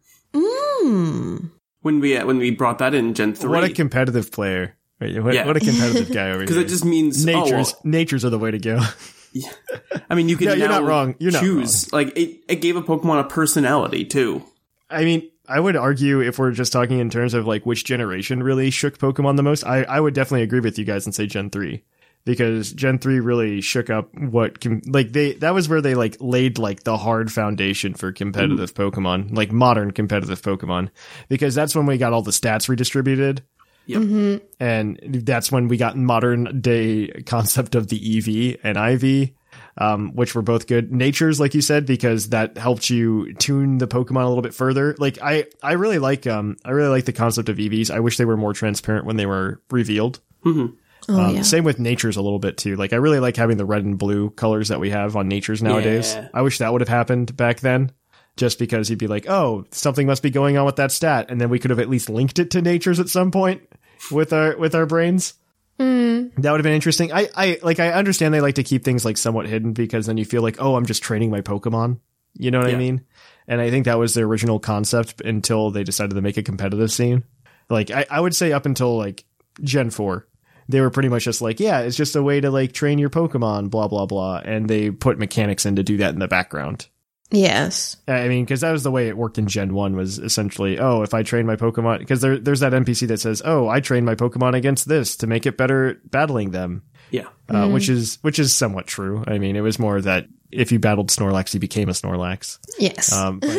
Mm. When we when we brought that in Gen three. What a competitive player. What, yeah. what a competitive guy over here. Because it just means... Natures, oh, well, natures are the way to go. Yeah. I mean, you can yeah, you're now not wrong. You're choose. Not wrong. Like, it, it gave a Pokemon a personality, too. I mean, I would argue, if we're just talking in terms of like which generation really shook Pokemon the most, I, I would definitely agree with you guys and say Gen three. Because Gen three really shook up what, com- like, they, that was where they, like, laid, like, the hard foundation for competitive mm. Pokemon, like, modern competitive Pokemon. Because that's when we got all the stats redistributed. Yep. Mm-hmm. And that's when we got modern day concept of the E V and I V, um, which were both good. Natures, like you said, because that helped you tune the Pokemon a little bit further. Like, I, I really like, um, I really like the concept of E Vs. I wish they were more transparent when they were revealed. Mm-hmm. Oh, um, yeah. Same with Natures a little bit too. Like, I really like having the red and blue colors that we have on Natures nowadays. Yeah. I wish that would have happened back then, just because you'd be like, oh, something must be going on with that stat. And then we could have at least linked it to Natures at some point with our, with our brains. Mm. That would have been interesting. I, I, like, I understand they like to keep things like somewhat hidden, because then you feel like, oh, I'm just training my Pokemon. You know what yeah. I mean? And I think that was the original concept until they decided to make a competitive scene. Like, I, I would say up until like Gen four. They were pretty much just like, yeah, it's just a way to like train your Pokemon, blah, blah, blah. And they put mechanics in to do that in the background. Yes. I mean, because that was the way it worked in Gen one, was essentially, oh, if I train my Pokemon, because there, there's that N P C that says, oh, I train my Pokemon against this to make it better at battling them. Yeah. Uh, mm. which is which is somewhat true. I mean, it was more that if you battled Snorlax, you became a Snorlax. Yes. Um, but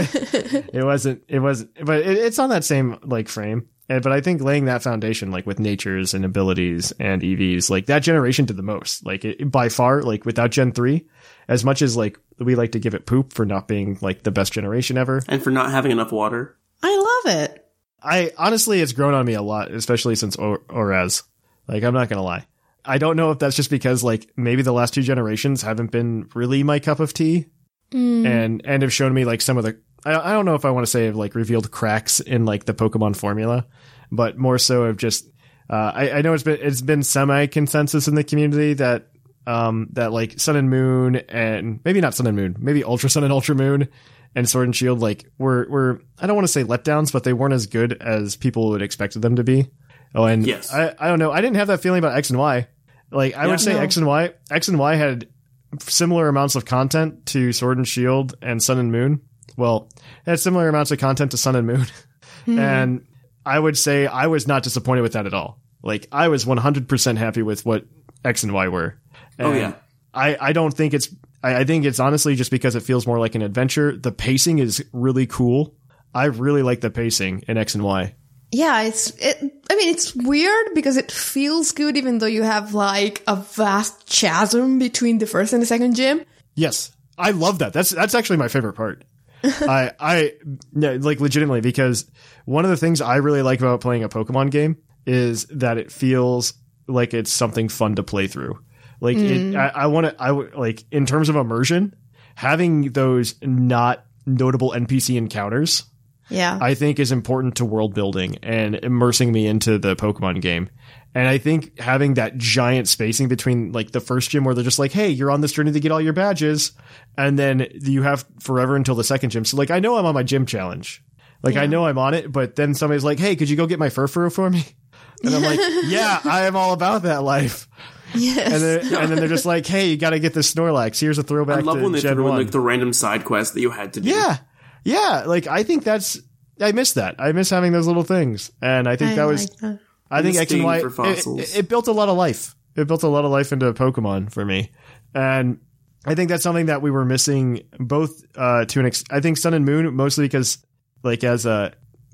it wasn't, it wasn't, but it, it's on that same like frame. And, but I think laying that foundation, like with natures and abilities and E Vs, like that generation did the most. Like it, by far, like without Gen three, as much as like we like to give it poop for not being like the best generation ever, and for not having enough water. I love it. I honestly, it's grown on me a lot, especially since o- Oraz. Like, I'm not gonna lie. I don't know if that's just because like maybe the last two generations haven't been really my cup of tea, mm. and and have shown me like some of the. I don't know if I want to say have like revealed cracks in like the Pokemon formula, but more so of just, uh, I, I know it's been, it's been semi consensus in the community that, um, that like Sun and Moon, and maybe not Sun and Moon, maybe Ultra Sun and Ultra Moon and Sword and Shield, like were, were, I don't want to say letdowns, but they weren't as good as people would expected them to be. Oh, and yes. I, I don't know. I didn't have that feeling about X and Y. Like I yeah, would say no. X and Y, X and Y had similar amounts of content to Sword and Shield and Sun and Moon. Well, it had similar amounts of content to Sun and Moon. Mm. And I would say I was not disappointed with that at all. Like, I was one hundred percent happy with what X and Y were. And oh, yeah. I, I don't think it's... I, I think it's honestly just because it feels more like an adventure. The pacing is really cool. I really like the pacing in X and Y. Yeah, it's, it, I mean, it's weird because it feels good even though you have, like, a vast chasm between the first and the second gym. Yes. I love that. That's that's actually my favorite part. I, I, no, like legitimately, because one of the things I really like about playing a Pokemon game is that it feels like it's something fun to play through. Like Mm. it, I, I want to, I would like in terms of immersion, having those not notable N P C encounters, Yeah. I think is important to world building and immersing me into the Pokemon game. And I think having that giant spacing between like the first gym where they're just like, hey, you're on this journey to get all your badges. And then you have forever until the second gym. So like, I know I'm on my gym challenge. Like, Yeah. I know I'm on it, but then somebody's like, hey, could you go get my Furfuru for me? And I'm like, yeah, I am all about that life. Yes. And then, and then they're just like, hey, you got to get this Snorlax. Here's a throwback I love to when they Gen threw in one. like the random side quest that you had to do. Yeah. Yeah. Like, I think that's, I miss that. I miss having those little things. And I think I that was, like that. I think And the X and sting Y, for it, fossils. it, it built a lot of life. It built a lot of life into Pokemon for me. And I think that's something that we were missing both, uh, to an ex- I think Sun and Moon, mostly because like as a,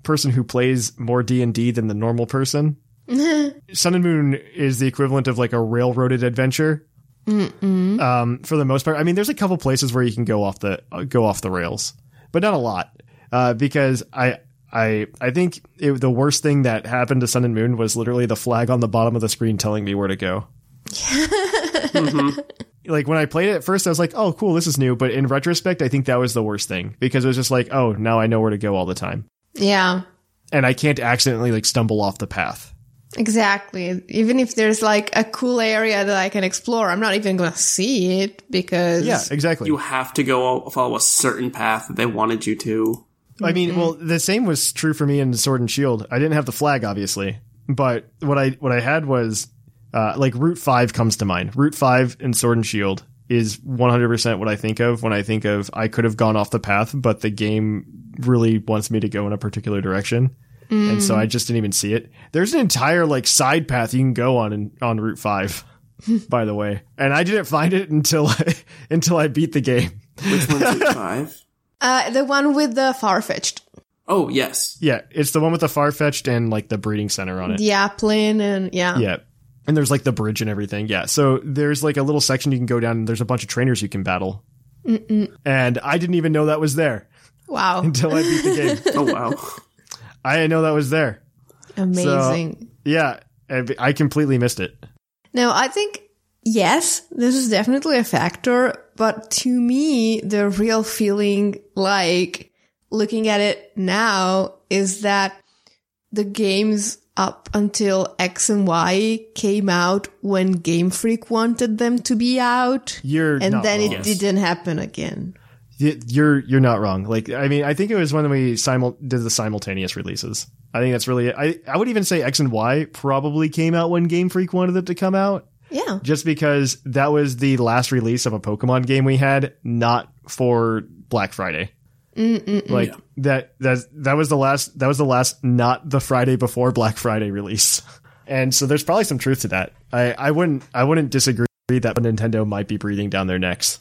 person who plays more D and D than the normal person, Sun and Moon is the equivalent of like a railroaded adventure. Mm-mm. Um, for the most part. I mean, there's a couple places where you can go off the uh, go off the rails, but not a lot. Uh, because I I I think it, the worst thing that happened to Sun and Moon was literally the flag on the bottom of the screen telling me where to go. mm-hmm. Like when I played it at first, I was like, "Oh, cool, this is new." But in retrospect, I think that was the worst thing because it was just like, "Oh, now I know where to go all the time." Yeah, and I can't accidentally like stumble off the path. Exactly. Even if there's like a cool area that I can explore, I'm not even going to see it because... Yeah, exactly. You have to go follow a certain path that they wanted you to. I mean, well, the same was true for me in Sword and Shield. I didn't have the flag, obviously. But what I what I had was, uh, like, Route five comes to mind. Route five in Sword and Shield is one hundred percent what I think of when I think of I could have gone off the path, but the game really wants me to go in a particular direction. And so I just didn't even see it. There's an entire like side path you can go on in, on Route five, by the way. And I didn't find it until I, until I beat the game. Which one's Route five? Uh, the one with the Farfetch'd. Oh, yes. Yeah, it's the one with the Farfetch'd and like the breeding center on it. The Applin and yeah. Yeah. And there's like the bridge and everything. Yeah. So there's like a little section you can go down and there's a bunch of trainers you can battle. Mm-mm. And I didn't even know that was there. Wow. Until I beat the game. Oh, wow. I didn't know that was there. Amazing. So, yeah, I completely missed it. No, I think, yes, this is definitely a factor, but to me, the real feeling, like, looking at it now, is that the games up until X and Y came out when Game Freak wanted them to be out. You're and not then wrong. it didn't happen again. You're you're not wrong. Like, I mean, I think it was when we simul- did the simultaneous releases. I think that's really it. I, I would even say X and Y probably came out when Game Freak wanted it to come out. Yeah. Just because that was the last release of a Pokemon game we had, not for Black Friday. Mm-mm-mm. Like yeah. that that that was the last that was the last not the Friday before Black Friday release. And so there's probably some truth to that. I, I wouldn't I wouldn't disagree that Nintendo might be breathing down their necks.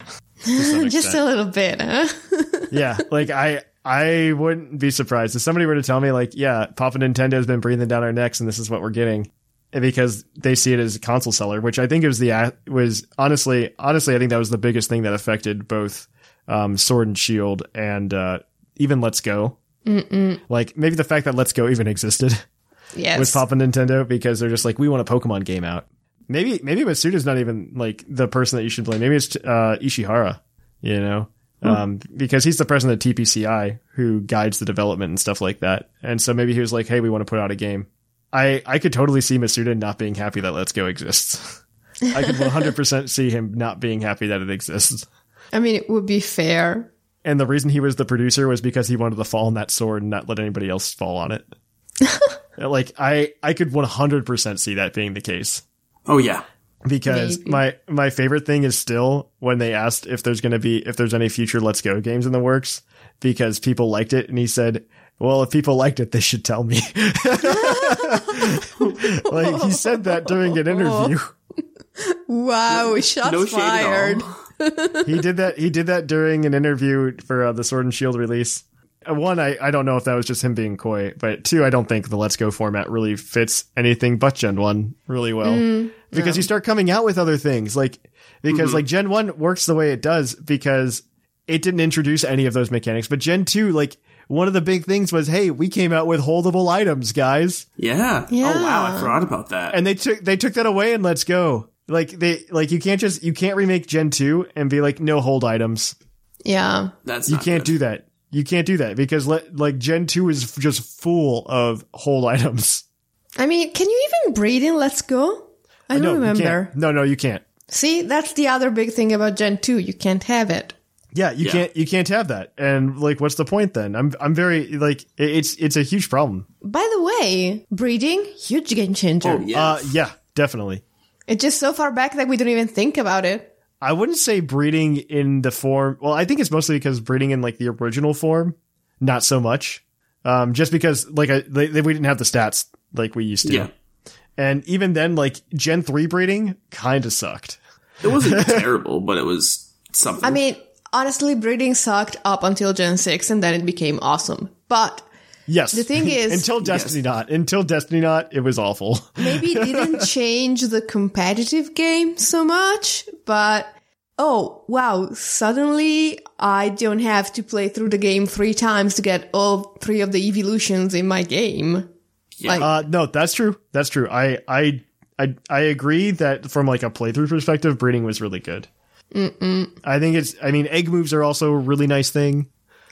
Just a little bit, huh? Yeah, like I I wouldn't be surprised if somebody were to tell me like, yeah, Papa Nintendo's been breathing down our necks and this is what we're getting, because they see it as a console seller, which I think it was the was honestly honestly I think that was the biggest thing that affected both um, Sword and Shield and uh, even Let's Go. Mm-mm. Like maybe the fact that Let's Go even existed yes. with Papa Nintendo, because they're just like, we want a Pokemon game out. Maybe maybe Masuda's not even like the person that you should blame. Maybe it's uh, Ishihara, you know, hmm. um, because he's the president of T P C I who guides the development and stuff like that. And so maybe he was like, hey, we want to put out a game. I, I could totally see Masuda not being happy that Let's Go exists. I could one hundred percent see him not being happy that it exists. I mean, it would be fair. And the reason he was the producer was because he wanted to fall on that sword and not let anybody else fall on it. Like, I, I could one hundred percent see that being the case. Oh, yeah. Because Maybe. my my favorite thing is still when they asked if there's going to be if there's any future Let's Go games in the works, because people liked it, and he said, well, if people liked it, they should tell me. Like, he said that during an interview. Wow, shots no fired. he did that he did that during an interview for uh, the Sword and Shield release. One, I, I don't know if that was just him being coy, but two, I don't think the Let's Go format really fits anything but Gen one really well. Mm, because yeah. you start coming out with other things, like, because mm-hmm. like Gen one works the way it does because it didn't introduce any of those mechanics, but Gen two, like, one of the big things was, hey, we came out with holdable items, guys. Yeah. yeah. Oh, wow, I forgot about that. And they took, they took that away in Let's Go. Like, they, like, you can't just, you can't remake Gen two and be like, no hold items. Yeah. That's You not can't good. do that. You can't do that because le- like Gen two is just full of hold items. I mean, can you even breed in Let's Go? I don't no, remember. No, no, you can't. See, that's the other big thing about Gen two. You can't have it. Yeah, you yeah. can't. You can't have that. And like, what's the point then? I'm, I'm very like, it's, it's a huge problem. By the way, breeding, huge game changer. Oh, yes. Uh, yeah, definitely. It's just so far back that we don't even think about it. I wouldn't say breeding in the form. Well, I think it's mostly because breeding in like the original form, not so much. Um, just because like I, they, they, we didn't have the stats like we used to. Yeah. And even then, like Gen three breeding kind of sucked. It wasn't terrible, but it was something. I mean, honestly, breeding sucked up until Gen six, and then it became awesome. But Yes. The thing is, until Destiny not. Until Destiny not, it was awful. maybe it didn't change the competitive game so much, but oh, wow, suddenly I don't have to play through the game three times to get all three of the evolutions in my game. Yeah. Like, Uh, no, that's true. That's true. I, I, I, I agree that from like a playthrough perspective, breeding was really good. Mm-mm. I think it's, I mean, egg moves are also a really nice thing.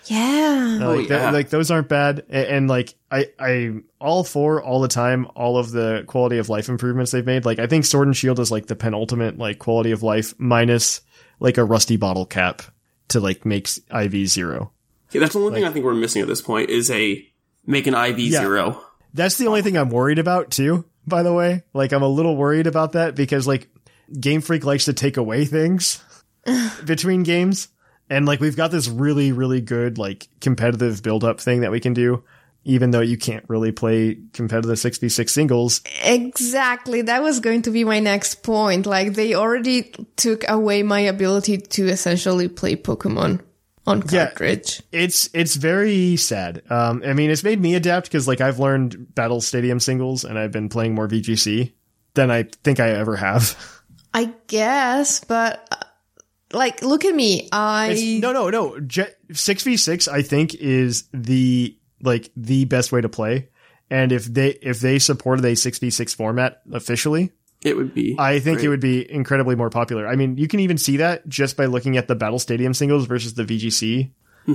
yeah. Uh, like, yeah. th- like those aren't bad. And, and like, I, I'm all for all the time, all of the quality of life improvements they've made. Like, I think Sword and Shield is like the penultimate, like quality of life minus like a rusty bottle cap to like make I V zero. Yeah, that's the only thing I think we're missing at this point is a make an I V Yeah. zero. That's the only thing I'm worried about too, by the way. Like, I'm a little worried about that because like Game Freak likes to take away things between games. And like, we've got this really, really good like competitive build up thing that we can do, even though you can't really play competitive six v six singles. Exactly. That was going to be my next point. Like, they already took away my ability to essentially play Pokemon on Yeah. cartridge. It's, it's very sad. Um, I mean, it's made me adapt because like I've learned Battle Stadium singles and I've been playing more V G C than I think I ever have. I guess, but uh, like, look at me. I It's, no, no, no. Je- six v six, I think, is the like the best way to play. And if they if they supported a six v six format officially, It would be. I think great. it would be incredibly more popular. I mean, you can even see that just by looking at the Battle Stadium singles versus the V G C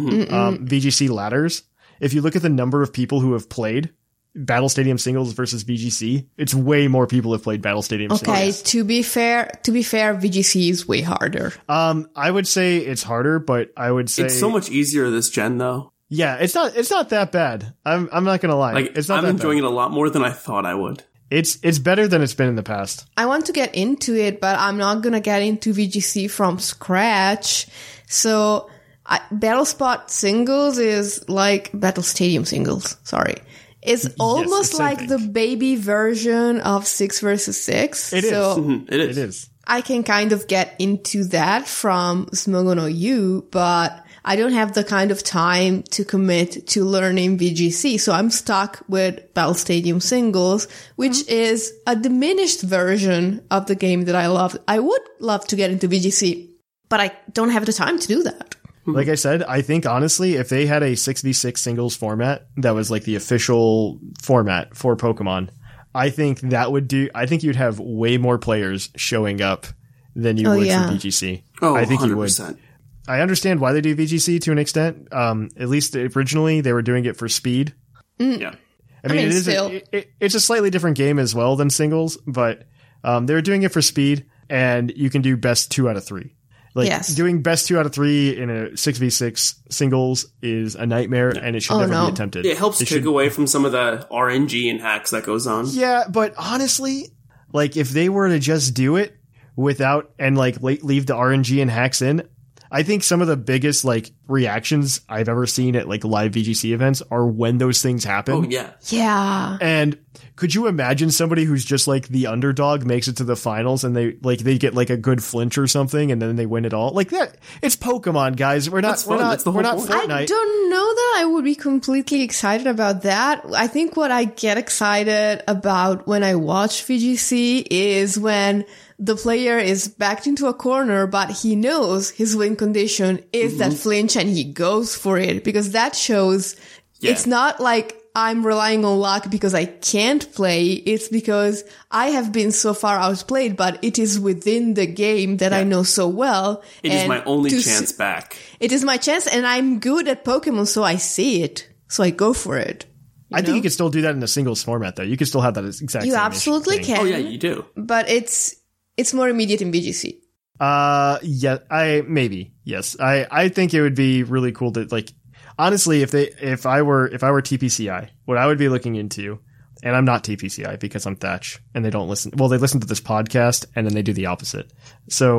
um, V G C ladders. If you look at the number of people who have played Battle Stadium singles versus V G C, it's way more people have played Battle Stadium okay. singles. To be fair, to be fair, V G C is way harder. Um, I would say it's harder, but I would say It's so much easier this gen though. yeah, it's not it's not that bad. I'm I'm not gonna lie. Like it's not I'm that enjoying bad. it a lot more than I thought I would. It's it's better than it's been in the past. I want to get into it, but I'm not gonna get into V G C from scratch. So, I, Battle Spot singles is like Battle Stadium singles. Sorry. It's almost it's same like thing. the baby version of six versus six. It is. so Mhm, It is. It is. I can kind of get into that from Smogo no U, but I don't have the kind of time to commit to learning V G C. So I'm stuck with Battle Stadium singles, which is a diminished version of the game that I love. I would love to get into V G C, but I don't have the time to do that. Like I said, I think honestly, if they had a six v six singles format that was like the official format for Pokemon, I think that would do. I think you'd have way more players showing up than you Oh, would yeah. for V G C. Oh, I think one hundred you would. percent. I understand why they do V G C to an extent. Um, at least originally they were doing it for speed. Yeah. I mean, mean, it is still. a, it, it- it's a slightly different game as well than singles, but um, they're doing it for speed, and you can do best two out of three. Like Yes. doing best two out of three in a six v six singles is a nightmare, and it should Oh, never no. be attempted. It helps It take should- away from some of the R N G and hacks that goes on. Yeah, but honestly, like if they were to just do it without and like le- leave the R N G and hacks in, I think some of the biggest like reactions I've ever seen at like live V G C events are when those things happen. Oh yeah. Yeah. And could you imagine somebody who's just like the underdog makes it to the finals and they like they get like a good flinch or something and then they win it all? Like that, it's Pokemon, guys. We're not That's we're fun. not That's the we're whole not point. Fortnite. I don't know that I would be completely excited about that. I think what I get excited about when I watch V G C is when the player is backed into a corner, but he knows his win condition is Mm-hmm. that flinch and he goes for it, because that shows Yeah. it's not like I'm relying on luck because I can't play. It's because I have been so far outplayed, but it is within the game that I know so well. It is and my only to chance s- back. It is my chance, and I'm good at Pokemon, so I see it. So I go for it. I think you can still do that in a singles format, though. You can still have that exact You same absolutely thing. can. Oh yeah, you do. But it's it's more immediate in V G C. Uh, yeah, I maybe yes. I I think it would be really cool to like. Honestly, if they if I were if I were T P C I, what I would be looking into, and I'm not T P C I because I'm Thatch, and they don't listen. Well, they listen to this podcast, and then they do the opposite. So,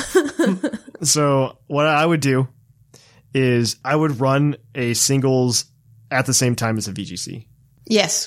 so what I would do is I would run a singles at the same time as a V G C. Yes.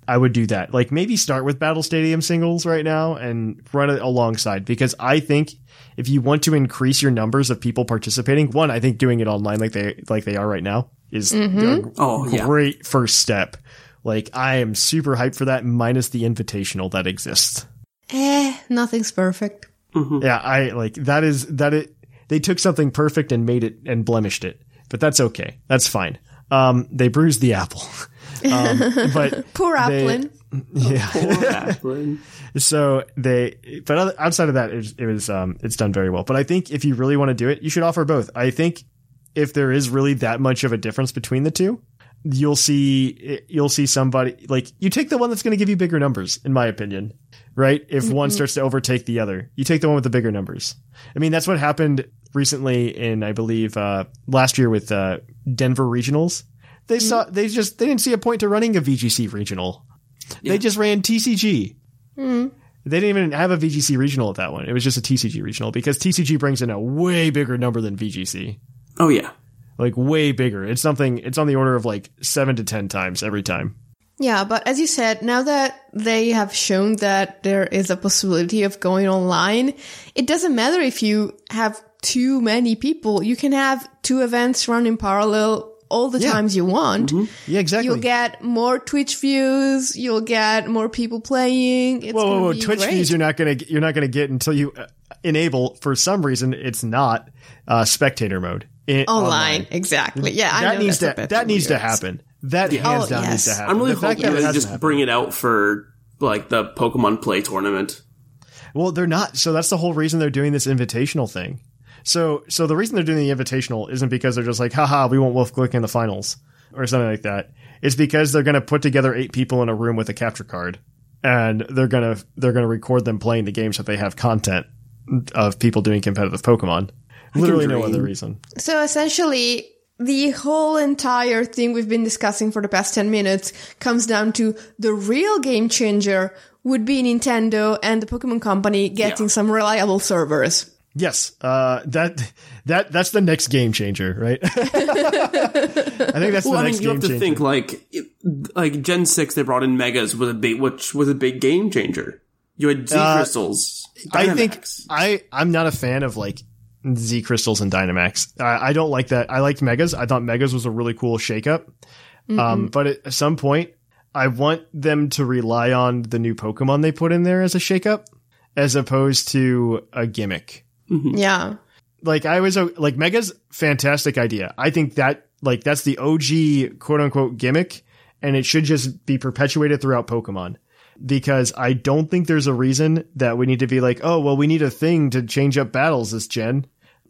I would do that. Like maybe start with Battle Stadium singles right now and run it alongside, because I think if you want to increase your numbers of people participating, one, I think doing it online like they like they are right now is mm-hmm. a oh, yeah. great first step. Like I am super hyped for that, minus the invitational that exists. Eh, nothing's perfect. Mm-hmm. Yeah, I like that is that it. They took something perfect and made it and blemished it, but that's okay. That's fine. Um, they bruised the apple. Um, but poor Applin. Yeah. Oh, poor Applin. So they, but outside of that, it was, it was, um, it's done very well. But I think if you really want to do it, you should offer both. I think if there is really that much of a difference between the two, you'll see, you'll see somebody like you take the one that's going to give you bigger numbers, in my opinion, right? If mm-hmm. one starts to overtake the other, you take the one with the bigger numbers. I mean, that's what happened recently in, I believe, uh, last year with, uh, Denver regionals. They saw, they just, they didn't see a point to running a V G C regional. Yeah. They just ran T C G. Mm. They didn't even have a V G C regional at that one. It was just a T C G regional because T C G brings in a way bigger number than V G C. Oh, yeah. Like way bigger. It's something, it's on the order of like seven to ten times every time. Yeah, but as you said, now that they have shown that there is a possibility of going online, it doesn't matter if you have too many people. You can have two events run in parallel all the yeah. times you want. Mm-hmm. Yeah, exactly. You'll get more Twitch views. You'll get more people playing. It's whoa, whoa, whoa! Be Twitch great. views you're not gonna you're not gonna get until you uh, enable. For some reason, it's not uh, spectator mode in, online. online. Exactly. Yeah, I that know needs that's to that needs to happen. That yeah. hands oh, down yes. needs to happen. I'm really the fact hoping that they it just happened. bring it out for like the Pokemon Play tournament. Well, they're not. So that's the whole reason they're doing this invitational thing. So, so the reason they're doing the invitational isn't because they're just like, haha, we want Wolf Glick in the finals or something like that. It's because they're going to put together eight people in a room with a capture card, and they're going to they're going to record them playing the games that they have content of people doing competitive Pokemon. Literally no other reason. So essentially, the whole entire thing we've been discussing for the past ten minutes comes down to the real game changer would be Nintendo and the Pokemon Company getting yeah. some reliable servers. Yes, uh, that that that's the next game changer, right? I think that's well, the I next mean, you game have to changer. think like it, like Gen six. They brought in Megas was a big, which was a big game changer. You had Z Uh, crystals. I think Dynamax. I I'm not a fan of like Z crystals and Dynamax. I, I don't like that. I liked Megas. I thought Megas was a really cool shakeup. Mm-hmm. Um, but at some point, I want them to rely on the new Pokemon they put in there as a shakeup, as opposed to a gimmick. Mm-hmm. Yeah. Like I was a, like Mega's fantastic idea. I think that like that's the O G quote unquote gimmick, and it should just be perpetuated throughout Pokemon, because I don't think there's a reason that we need to be like, oh, well, we need a thing to change up battles this gen.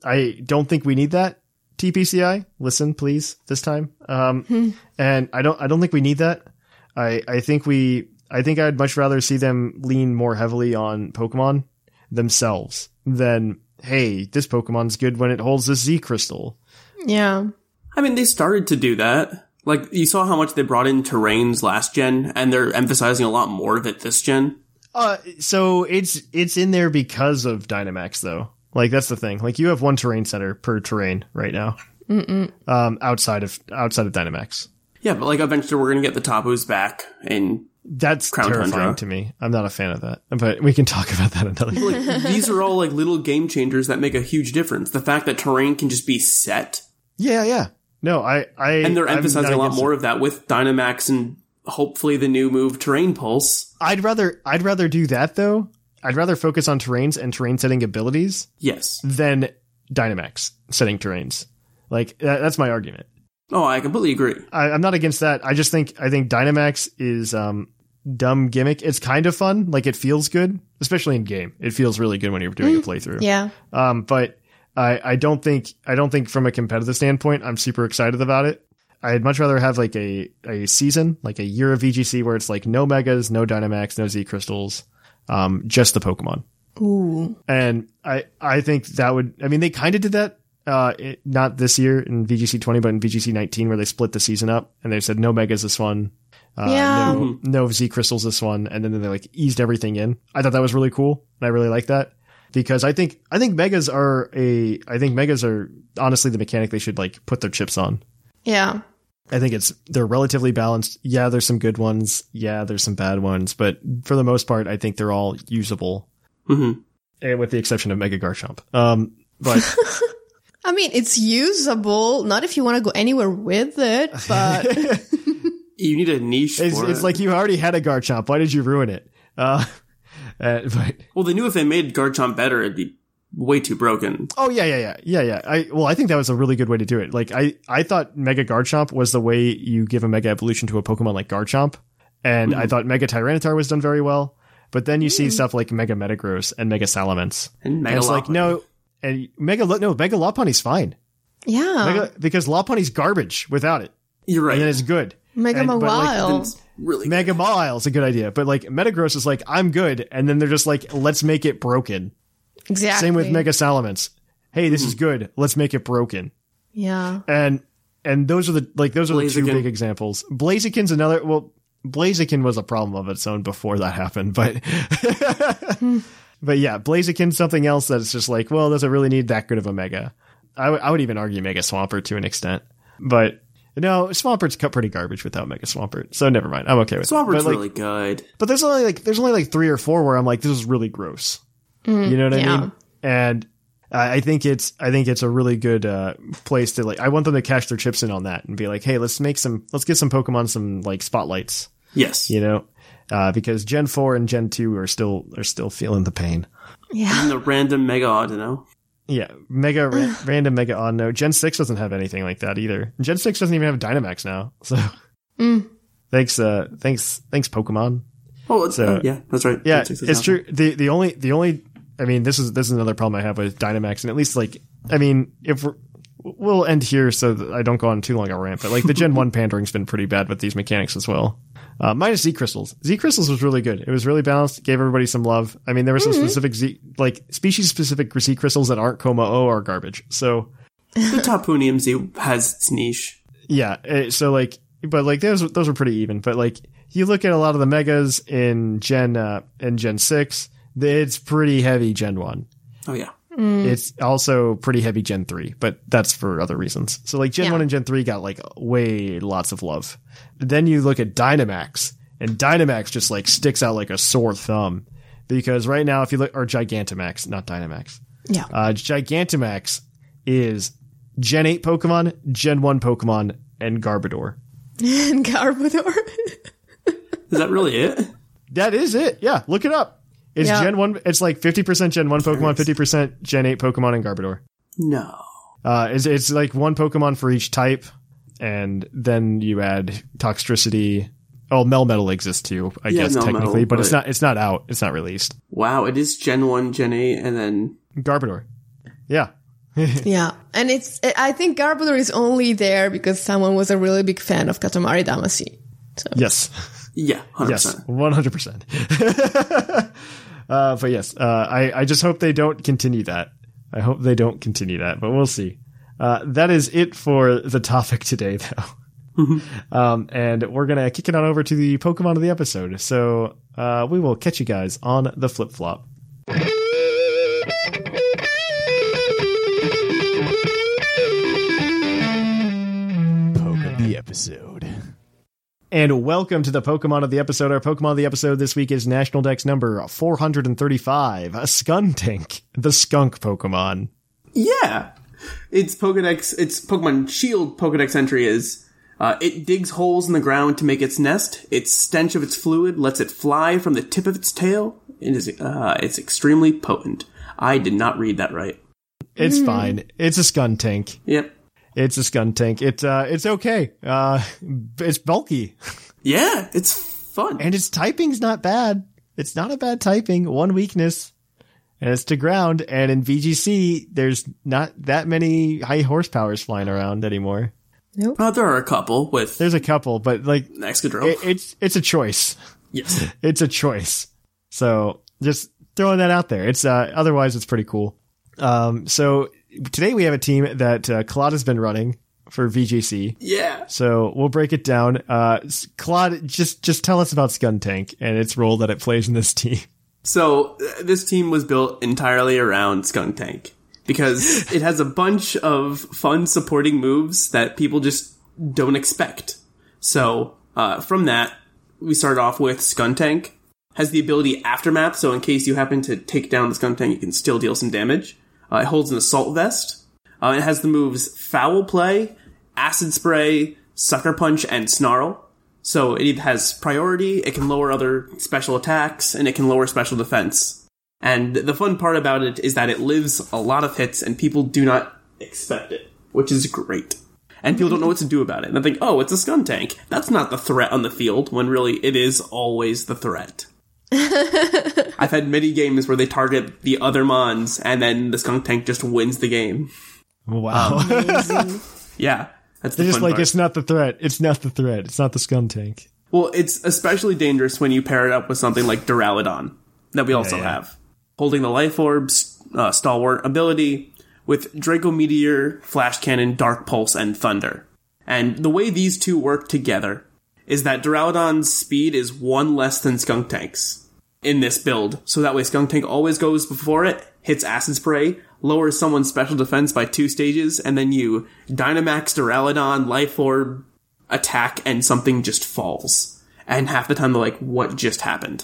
I don't think we need that. T P C I, listen, please, this time. Um, hmm. and I don't, I don't think we need that. I, I think we, I think I'd much rather see them lean more heavily on Pokemon themselves than, hey, this Pokemon's good when it holds this Z crystal. Yeah. I mean, they started to do that. Like, you saw how much they brought in terrains last gen, and they're emphasizing a lot more of it this gen. Uh, so it's, it's in there because of Dynamax, though. Like, that's the thing. Like, you have one terrain center per terrain right now. Mm-mm. Um, outside of, outside of Dynamax. Yeah, but like, eventually we're gonna get the Tapus back in That's Crown terrifying Tundra. to me. I'm not a fan of that, but we can talk about that another time. Like, these are all like little game changers that make a huge difference. The fact that terrain can just be set. Yeah, yeah. No, I, I, and they're I'm emphasizing not a lot against more it. of that with Dynamax and hopefully the new move Terrain Pulse. I'd rather, I'd rather do that though. I'd rather focus on terrains and terrain setting abilities Yes. than Dynamax setting terrains. Like that, that's my argument. Oh, I completely agree. I, I'm not against that. I just think, I think Dynamax is, um, dumb gimmick. It's kind of fun. Like it feels good, especially in game. It feels really good when you're doing a playthrough. Yeah. Um, but I, I don't think, I don't think from a competitive standpoint, I'm super excited about it. I'd much rather have like a, a season, like a year of V G C where it's like no Megas, no Dynamax, no Z Crystals, um, just the Pokemon. Ooh. And I, I think that would, I mean, they kind of did that, uh, it, not this year in V G C twenty, but in V G C nineteen where they split the season up and they said no Megas this one. Uh, Yeah. no, no Z crystals this one, and then they like eased everything in. I thought that was really cool, and I really like that because I think I think megas are a I think megas are honestly the mechanic they should like put their chips on. Yeah. I think it's they're relatively balanced. Yeah, there's some good ones. Yeah, there's some bad ones. But for the most part, I think they're all usable. Mm-hmm. And with the exception of Mega Garchomp. Um, but I mean, it's usable. Not if you want to go anywhere with it, but you need a niche it's, for it's it. like you already had a Garchomp. Why did you ruin it? Uh, uh, but well, they knew if they made Garchomp better, it'd be way too broken. oh yeah, yeah, yeah, yeah, yeah. I well, I think that was a really good way to do it. Like I, I thought Mega Garchomp was the way you give a Mega Evolution to a Pokemon like Garchomp, and Mm-hmm. I thought Mega Tyranitar was done very well. But then you see stuff like Mega Metagross and Mega Salamence, And Mega and it's like Lopunny. no, and Mega Lo- no Mega Lopunny's fine, yeah. Mega, because Lopunny's garbage without it, You're right. and then it's good. Mega and- but, like, Mawile. It's really Mega Mile's a good idea, but like Metagross is like I'm good, and then they're just like let's make it broken. Exactly. Same with Mega Salamence. Hey, this is good. Let's make it broken. Yeah. And and those are the like those are the two Blaziken. big examples. Blaziken's another. Well, Blaziken was a problem of its own before that happened, but but yeah, Blaziken's something else that's just like, well, does it really need that good of a Mega? I, w- I would even argue Mega Swampert to an extent, but no, Swampert's cut pretty garbage without Mega Swampert, so never mind. I'm okay with Swampert's it. But, like, really good. But there's only like there's only like three or four where I'm like, this is really gross. You know what I yeah. mean? And I I think it's I think it's a really good uh, place to like. I want them to cash their chips in on that and be like, hey, let's make some, let's give some Pokemon some like spotlights. Yes. You know, uh, because Gen four and Gen two are still are still feeling the pain. Yeah. And the random Mega Audino. Yeah, Mega ra- random Mega Onno. Gen six doesn't have anything like that either. Gen six doesn't even have Dynamax now. So thanks, uh, thanks, thanks, Pokemon. Oh, it's, So- uh, yeah, that's right. Yeah, Gen six is it's out true. The the only the only I mean this is this is another problem I have with Dynamax, and at least like I mean if we're, we'll end here so that I don't go on too long a rant, but like the Gen one pandering's been pretty bad with these mechanics as well. Uh, minus Z Crystals. Z Crystals was really good. It was really balanced. Gave everybody some love. I mean there were some specific Z like species specific Z Crystals that aren't Coma O are garbage. So The Tapunium Z has its niche. yeah, eh, so like but like those those were pretty even. But like you look at a lot of the megas in Gen uh, in Gen six, it's pretty heavy Gen one. Oh, yeah. It's also pretty heavy Gen three, but that's for other reasons. So like Gen Yeah. one and Gen three got like way lots of love. Then you look at Dynamax, and Dynamax just like sticks out like a sore thumb. Because right now if you look, or Gigantamax, not Dynamax. Yeah. Uh, Gigantamax is Gen eight Pokemon, Gen one Pokemon, and Garbodor. And Garbodor. Is that really it? That is it. Yeah, look it up. It's Yeah. Gen one, it's like fifty percent Gen one Pokemon, fifty percent Gen eight Pokemon, and Garbodor. No. Uh, it's, it's like one Pokemon for each type, and then you add Toxtricity. Oh, Melmetal exists too, I Yeah, guess Melmetal, technically, but, it's but- not. It's not out. It's not released. Wow, it is Gen one, Gen eight, and then... Garbodor. Yeah, Yeah. And it's, I think Garbodor is only there because someone was a really big fan of Katamari Damacy. So. yes, Yeah, one hundred yes, percent. one hundred percent. Uh, but yes, uh, I I just hope they don't continue that. I hope they don't continue that, but we'll see. Uh, that is it for the topic today, though. Um, and we're going to kick it on over to the Pokemon of the episode. So uh, we will catch you guys on the flip flop. Poke of the episode. And welcome to the Pokemon of the episode. Our Pokemon of the episode this week is National Dex number four hundred thirty-five, a Skuntank, the skunk Pokemon. Yeah! Its Pokedex, its Pokemon Shield Pokedex entry is, uh, it digs holes in the ground to make its nest. Its stench of its fluid lets it fly from the tip of its tail. It is, uh, it's extremely potent. I did not read that right. It's fine. It's a Skuntank. Yep. It's a Skuntank. It's uh, it's okay. Uh, it's bulky, Yeah, it's fun. and its typing's not bad. It's not a bad typing. One weakness, and it's to ground. And in V G C, there's not that many high horsepowers flying around anymore. Uh, there are a couple with There's a couple, but like Excadrill. it, it's it's a choice. Yes. It's a choice. So just throwing that out there. It's uh, otherwise it's pretty cool. Um, so today we have a team that uh, Claude has been running for V G C. Yeah. So we'll break it down. Uh, S- Claude, just just tell us about Skuntank and its role that it plays in this team. So, uh, this team was built entirely around Skuntank because it has a bunch of fun supporting moves that people just don't expect. So, uh, from that, we start off with Skuntank. Has the ability Aftermath, so in case you happen to take down the Skuntank, you can still deal some damage. Uh, it holds an Assault Vest. Uh, it has the moves Foul Play, Acid Spray, Sucker Punch, and Snarl. So it has priority, it can lower other special attacks, and it can lower special defense. And the fun part about it is that it lives a lot of hits, and people do not expect it, which is great. And people don't know what to do about it. And they think, oh, it's a Skuntank. That's not the threat on the field, when really it is always the threat. I've had many games where they target the other Mons, and then the Skuntank just wins the game. Wow. Um, yeah. That's the They're just fun like, part. it's not the threat. It's not the threat. It's not the Skuntank. Well, it's especially dangerous when you pair it up with something like Duraludon, that we also Yeah, yeah. have. Holding the Life Orb's uh, stalwart ability with Draco Meteor, Flash Cannon, Dark Pulse, and Thunder. And the way these two work together is that Duraludon's speed is one less than Skunktank's in this build. So that way Skuntank always goes before it, hits Acid Spray, lowers someone's special defense by two stages, and then you Dynamax Duraludon, Life Orb, attack, and something just falls. And half the time they're like, what just happened?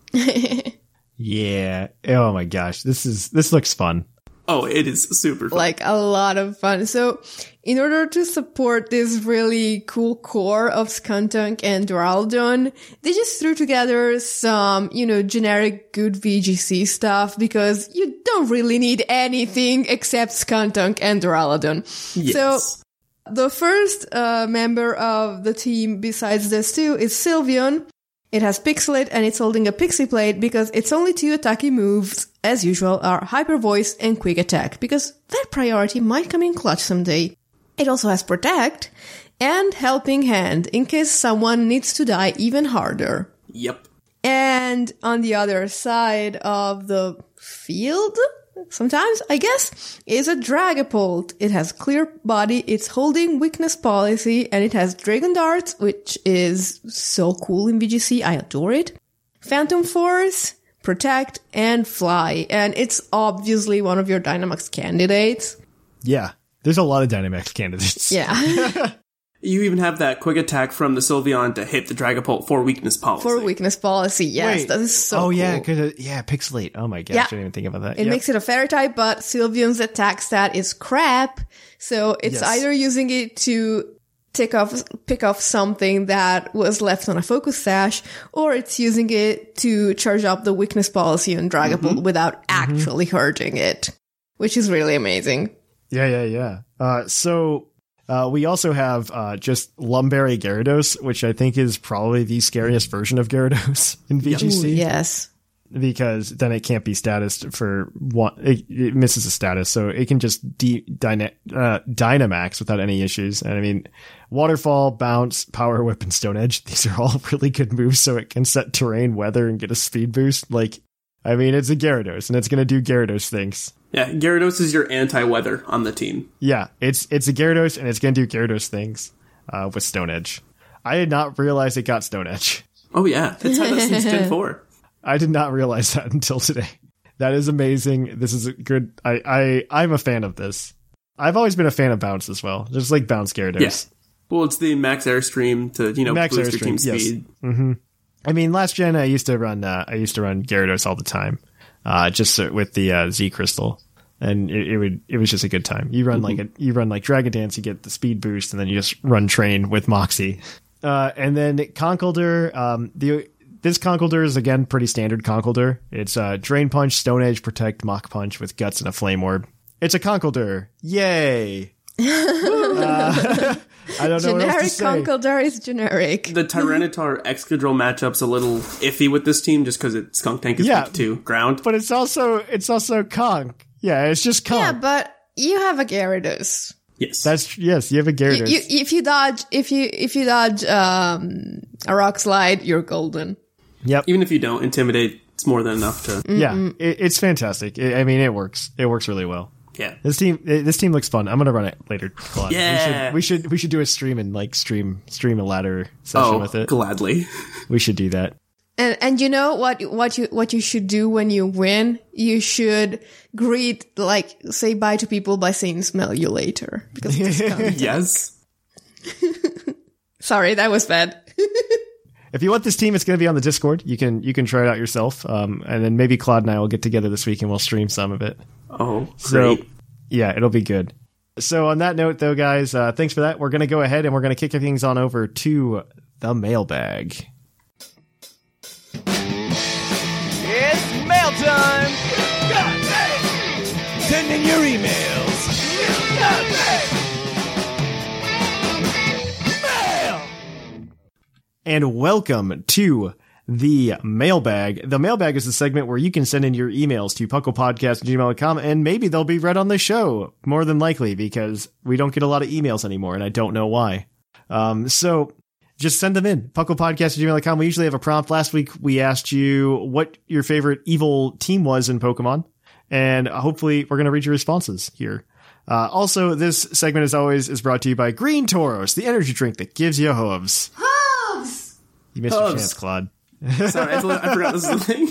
Yeah. Oh my gosh. This is, this looks fun. Oh, it is super fun. Like a lot of fun. So in order to support this really cool core of Skuntank and Duraludon, they just threw together some, you know, generic good V G C stuff because you don't really need anything except Skuntank and Duraludon. Yes. So the first uh, member of the team besides this two is Sylveon. It has Pixelate and it's holding a Pixie Plate because its only two attacking moves, as usual, are Hyper Voice and Quick Attack, because that priority might come in clutch someday. It also has Protect and Helping Hand in case someone needs to die even harder. Yep. And on the other side of the field, sometimes, I guess, is a Dragapult. It has Clear Body, it's holding Weakness Policy, and it has Dragon Darts, which is so cool in V G C. I adore it. Phantom Force, Protect, and Fly. And it's obviously one of your Dynamax candidates. Yeah. There's a lot of Dynamax candidates. Yeah. You even have that Quick Attack from the Sylveon to hit the Dragapult for Weakness Policy. For Weakness Policy, yes. Wait. That is so Oh, cool. yeah. Cause, yeah, Pixelate. Oh my gosh. Yeah. I didn't even think about that. It Yep. makes it a fairy type, but Sylveon's attack stat is crap. So it's Yes. either using it to take off, pick off something that was left on a focus sash, or it's using it to charge up the Weakness Policy on Dragapult Mm-hmm. without actually hurting it, which is really amazing. Yeah, yeah, yeah. Uh, so uh, we also have uh, just Lumberry Gyarados, which I think is probably the scariest version of Gyarados in V G C. Ooh, yes. Because then it can't be status for one. It, it misses a status, so it can just de- dyna- uh, Dynamax without any issues. And I mean, Waterfall, Bounce, Power Whip, and Stone Edge, these are all really good moves, so it can set terrain, weather, and get a speed boost. Like, I mean, it's a Gyarados, and it's going to do Gyarados things. Yeah, Gyarados is your anti-weather on the team. Yeah, it's it's a Gyarados, and it's going to do Gyarados things uh, with Stone Edge. I did not realize it got Stone Edge. Oh yeah, it's had that since Gen four. I did not realize that until today. That is amazing. This is a good. I, I, I'm a fan of this. I've always been a fan of Bounce as well. Just like Bounce Gyarados. Yes. Well, it's the Max Airstream to, you know, Max boost your team Airstream, yes. speed. Mm-hmm. I mean, last gen, I used to run, uh, I used to run Gyarados all the time. Uh, just so- with the, uh, Z Crystal. And it, it would, it was just a good time. You run Mm-hmm. like a, you run like Dragon Dance, you get the speed boost, and then you just run Train with Moxie. Uh, and then Conkeldurr, um, the, This Conkeldurr is, again, pretty standard Conkeldurr. It's uh, Drain Punch, Stone Edge, Protect, Mach Punch with Guts and a Flame Orb. It's a Conkeldurr. Yay! uh, I don't know what else Generic to say. Conkeldurr is generic. The Tyranitar Excadrill matchup's a little iffy with this team just because Skuntank is Yeah. weak to ground. But it's also it's also Conk. Yeah, it's just Conk. Yeah, but you have a Gyarados. Yes. That's yes. You have a Gyarados. You, you, if you dodge, if you if you dodge um, a Rock Slide, you're golden. Yep. Even if you don't intimidate, it's more than enough to. Yeah, it, it's fantastic. It, I mean, it works. It works really well. Yeah. This team, this team looks fun. I'm gonna run it later. Come on. Yeah. we should, we should we should do a stream and like stream stream a ladder session Oh, with it. gladly. We should do that. And and you know what what you what you should do when you win? You should greet, like, say bye to people by saying "smell you later" because it's Skuntank. Yes. Sorry, that was bad. If you want this team, it's going to be on the Discord. You can you can try it out yourself, um, and then maybe Claude and I will get together this week and we'll stream some of it. Oh, so great. Yeah, it'll be good. So on that note, though, guys, uh, thanks for that. We're going to go ahead and we're going to kick things on over to the mailbag. It's mail time! Send in your emails! Mail! And welcome to the mailbag. The mailbag is a segment where you can send in your emails to pucklepodcast at gmail dot com, and maybe they'll be read on the show, more than likely, because we don't get a lot of emails anymore, and I don't know why. Um, so just send them in. pucklepodcast at gmail dot com. We usually have a prompt. Last week, we asked you what your favorite evil team was in Pokemon, and hopefully we're going to read your responses here. Uh, also, this segment, as always, is brought to you by Green Tauros, the energy drink that gives you hooves. Hooves! You missed Hooves. your chance, Claude. Sorry, I, I forgot this is a thing.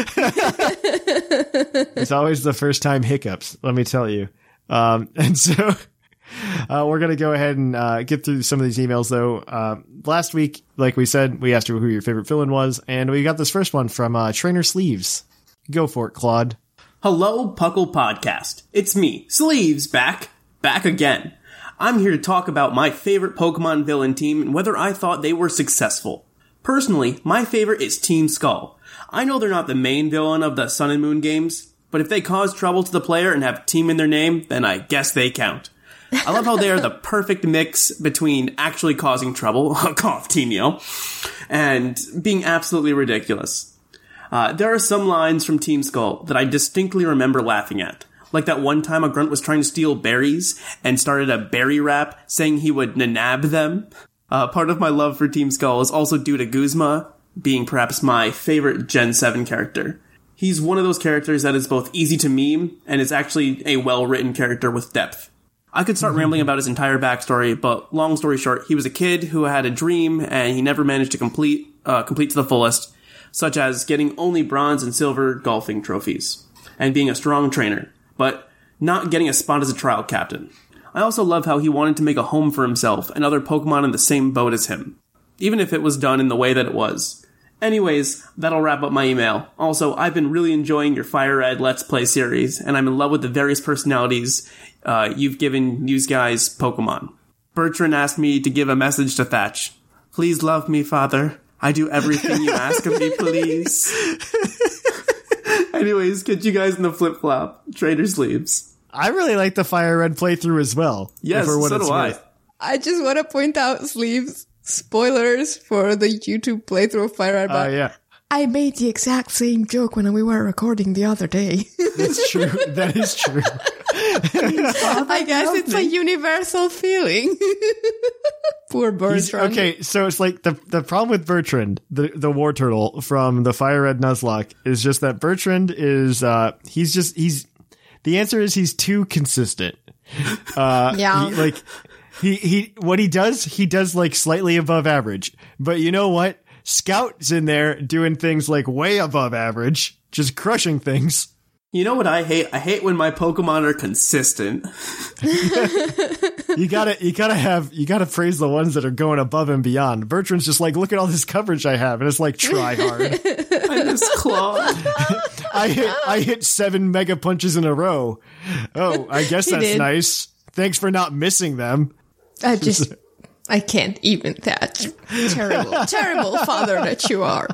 It's always the first time hiccups, let me tell you. Um, and so uh, we're going to go ahead and uh, get through some of these emails, though. Uh, last week, like we said, we asked you who your favorite villain was, and we got this first one from uh, Trainer Sleeves. Go for it, Claude. Hello, Puckle Podcast. It's me, Sleeves, back. Back again. I'm here to talk about my favorite Pokemon villain team and whether I thought they were successful. Personally, my favorite is Team Skull. I know they're not the main villain of the Sun and Moon games, but if they cause trouble to the player and have team in their name, then I guess they count. I love how they are the perfect mix between actually causing trouble, cough, Tino, and being absolutely ridiculous. Uh, there are some lines from Team Skull that I distinctly remember laughing at. Like that one time a grunt was trying to steal berries and started a berry rap saying he would nanab them. Uh, part of my love for Team Skull is also due to Guzma being perhaps my favorite Gen seven character. He's one of those characters that is both easy to meme and is actually a well-written character with depth. I could start rambling about his entire backstory, but long story short, he was a kid who had a dream and he never managed to complete, uh, complete to the fullest, such as getting only bronze and silver golfing trophies, and being a strong trainer, but not getting a spot as a trial captain. I also love how he wanted to make a home for himself and other Pokemon in the same boat as him, even if it was done in the way that it was. Anyways, that'll wrap up my email. Also, I've been really enjoying your Fire Red Let's Play series, and I'm in love with the various personalities uh, you've given news guys Pokemon. Bertrand asked me to give a message to Thatch. Please love me, Father. I do everything you ask of me, please. Anyways, catch you guys in the flip-flop. Trader Sleeves. I really like the Fire Red playthrough as well. Yes, for what so it's do I. worth. I just want to point out, Sleeves, spoilers for the YouTube playthrough of Fire Red. Oh, uh, yeah. I made the exact same joke when we were recording the other day. That's true. That is true. I guess it's a universal feeling. Poor Bertrand. Okay, so it's like the the problem with Bertrand, the the war turtle from the Fire Red Nuzlocke, is just that Bertrand is uh he's just he's the answer is he's too consistent. Uh, yeah, he, like he he what he does he does like slightly above average, but you know what? Scout's in there doing things like way above average, just crushing things. You know what I hate? I hate when my Pokemon are consistent. You gotta, you gotta have, you gotta praise the ones that are going above and beyond. Bertrand's just like, look at all this coverage I have, and it's like, try hard. I miss Claude. I hit, I hit seven mega punches in a row. Oh, I guess He that's did. nice. Thanks for not missing them. I just, I can't even that. Terrible, terrible father that you are.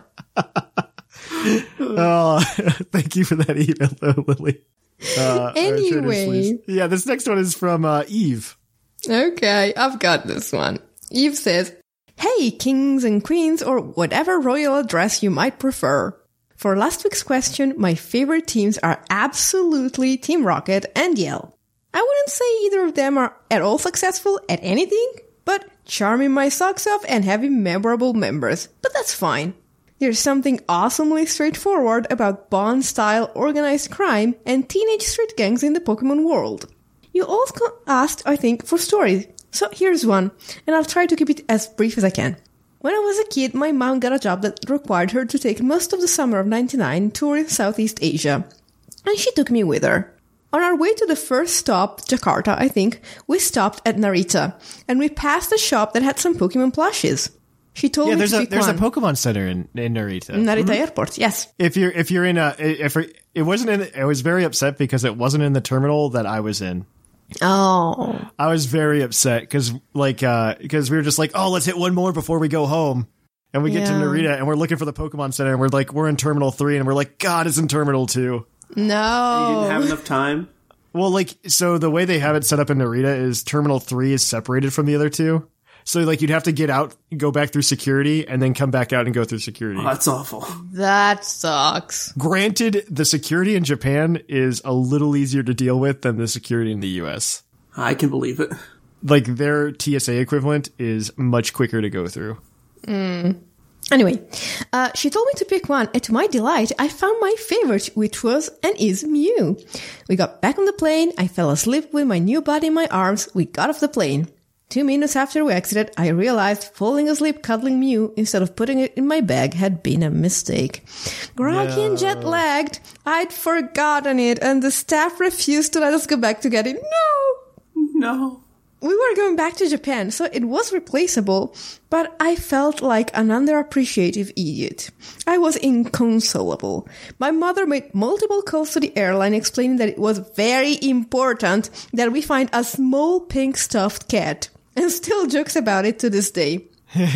Oh, thank you for that email, though, Lily. Uh, Anyway. yeah, this next one is from uh, Eve. Okay, I've got this one. Eve says, "Hey, kings and queens, or whatever royal address you might prefer. For last week's question, my favorite teams are absolutely Team Rocket and Yell. I wouldn't say either of them are at all successful at anything, but charming my socks off and having memorable members, but that's fine. There's something awesomely straightforward about Bond-style organized crime and teenage street gangs in the Pokemon world. You also asked, I think, for stories, so here's one, and I'll try to keep it as brief as I can. When I was a kid, my mom got a job that required her to take most of the summer of ninety-nine touring Southeast Asia, and she took me with her. On our way to the first stop, Jakarta, I think, we stopped at Narita, and we passed a shop that had some Pokemon plushies. She told Yeah, me there's to a pick there's one. a Pokemon Center in, in Narita. Narita Airport, yes. If you're if you're in a if it wasn't in, I was very upset because it wasn't in the terminal that I was in. Oh. I was very upset because like uh because we were just like, oh, let's hit one more before we go home. And we get to Yeah. Narita and we're looking for the Pokemon Center and we're like, we're in Terminal three and we're like, God, it's in Terminal two. No. You didn't have enough time. Well, like, so the way they have it set up in Narita is Terminal three is separated from the other two. So, like, you'd have to get out, go back through security, and then come back out and go through security. Oh, that's awful. That sucks. Granted, the security in Japan is a little easier to deal with than the security in the U S. I can believe it. Like, their T S A equivalent is much quicker to go through. Anyway, uh, she told me to pick one, and to my delight, I found my favorite, which was and is Mew. We got back on the plane, I fell asleep with my new body in my arms, we got off the plane. Two minutes after we exited, I realized falling asleep cuddling Mew instead of putting it in my bag had been a mistake. Groggy and jet-lagged, I'd forgotten it, and the staff refused to let us go back to get it. No! No. We were going back to Japan, so it was replaceable, but I felt like an underappreciative idiot. I was inconsolable. My mother made multiple calls to the airline explaining that it was very important that we find a small pink stuffed cat, and still jokes about it to this day.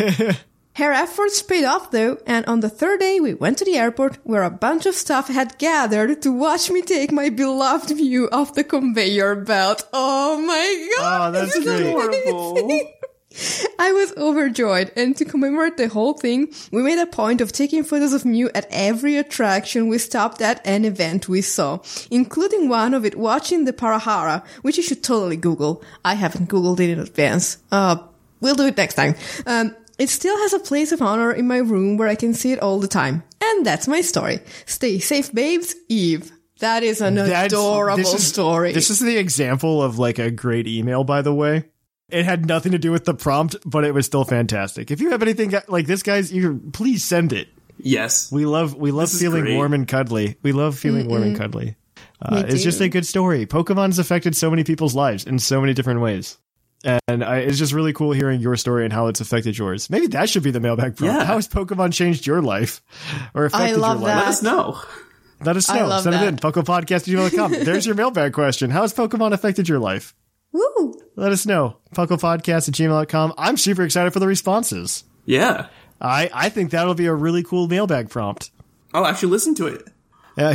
Her efforts paid off though, and on the third day we went to the airport where a bunch of staff had gathered to watch me take my beloved Mew off the conveyor belt. Oh my god! Oh, that's this is great. Horrible. I was overjoyed, and to commemorate the whole thing, we made a point of taking photos of Mew at every attraction we stopped at and event we saw, including one of it watching the Parahara, which you should totally Google. I haven't Googled it in advance. Uh, we'll do it next time. Um, It still has a place of honor in my room where I can see it all the time. And that's my story. Stay safe, babes. Eve. That is an That's- adorable this is- story. This is the example of, like, a great email, by the way. It had nothing to do with the prompt, but it was still fantastic. If you have anything like this, guys, you please send it. Yes. We love we love This is feeling great. warm and cuddly. We love feeling warm and cuddly. Uh, Me it's just too. a good story. Pokemon's affected so many people's lives in so many different ways. And I, it's just really cool hearing your story and how it's affected yours. Maybe that should be the mailbag prompt. Yeah. How has Pokemon changed your life? Or affected love your life? that. Let us know. Let us I know. love Send it that. in. PucklePodcast at gmail dot com. There's your mailbag question. How has Pokemon affected your life? Woo! Let us know. PucklePodcast at gmail dot com. I'm super excited for the responses. Yeah. I, I think that'll be a really cool mailbag prompt. I'll actually listen to it. Uh,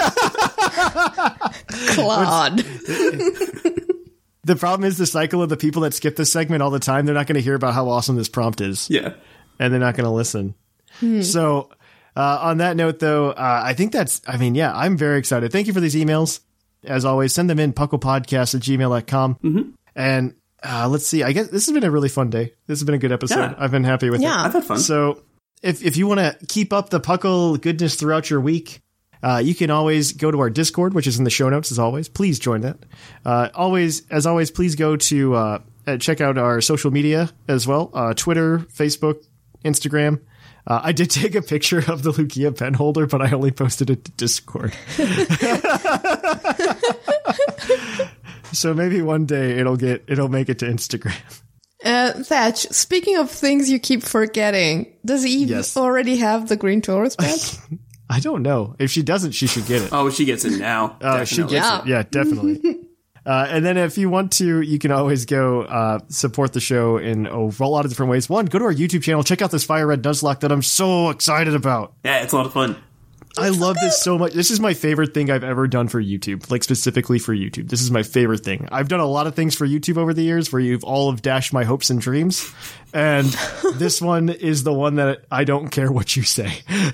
Claude. the problem is the cycle of the people that skip this segment all the time. They're not going to hear about how awesome this prompt is. Yeah. And they're not going to listen. So, uh, on that note, though, uh, I think that's, I mean, yeah, I'm very excited. Thank you for these emails. As always, send them in, pucklepodcast at gmail dot com. Mm-hmm. And uh, let's see, I guess this has been a really fun day. This has been a good episode. Yeah. I've been happy with Yeah. it. I've had fun. So, if, if you want to keep up the Puckle goodness throughout your week, uh, you can always go to our Discord, which is in the show notes, as always. Please join that. Uh, always, as always, please go to uh, uh, check out our social media as well. Uh, Twitter, Facebook, Instagram. Uh, I did take a picture of the Lugia pen holder, but I only posted it to Discord. So maybe one day it'll get it'll make it to Instagram. Uh, Thatch, speaking of things you keep forgetting, does Eve Yes. already have the green Taurus badge? I don't know. If she doesn't, she should get it. Oh, she gets it now. Uh, she Definitely. gets Yeah. it. Yeah, definitely. uh, and then if you want to, you can always go uh, support the show in a lot of different ways. One, go to our YouTube channel. Check out this Fire Red Nuzlocke that I'm so excited about. Yeah, it's a lot of fun. I love this so much. This is my favorite thing I've ever done for YouTube, like specifically for YouTube. This is my favorite thing. I've done a lot of things for YouTube over the years where you've all have dashed my hopes and dreams. And this one is the one that I don't care what you say.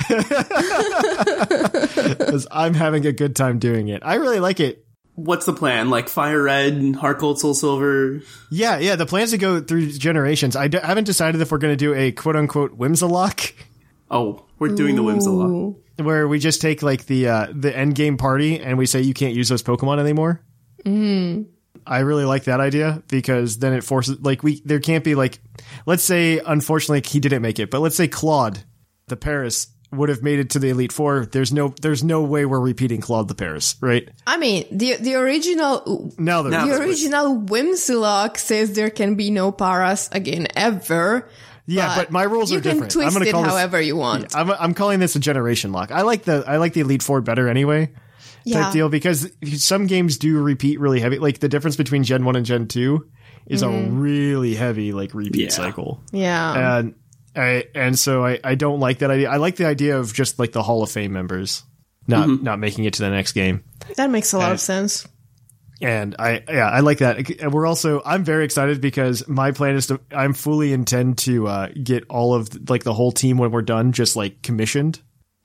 Because I'm having a good time doing it. I really like it. What's the plan? Like Fire Red, Heart Gold, Soul Silver? Yeah, yeah. The plans to go through generations. I d- haven't decided if we're going to do a quote unquote Whimsalock, Oh, we're doing the Whimsalock. where we just take like the uh, the end game party and we say you can't use those Pokemon anymore. Mm. I really like that idea because then it forces like we there can't be like let's say unfortunately he didn't make it, but let's say Claude, the Paris would have made it to the Elite Four. There's no there's no way we're repeating Claude the Paris, right? I mean, the the original Now the there's original Whimsicott says there can be no paras again ever. Yeah, but my rules you are different. You can twist I'm gonna it call however this, you want. Yeah, I'm I'm calling this a generation lock. I like the I like the Elite Four better anyway. Yeah. Type deal, because some games do repeat really heavy. Like the difference between Gen One and Gen Two is Mm-hmm. a really heavy like repeat Yeah. cycle. Yeah. And I and so I, I don't like that idea. I like the idea of just like the Hall of Fame members not Mm-hmm. not making it to the next game. That makes a lot and- of sense. And I yeah, I like that. And we're also I'm very excited because my plan is to I'm fully intend to uh, get all of like the whole team when we're done just like commissioned.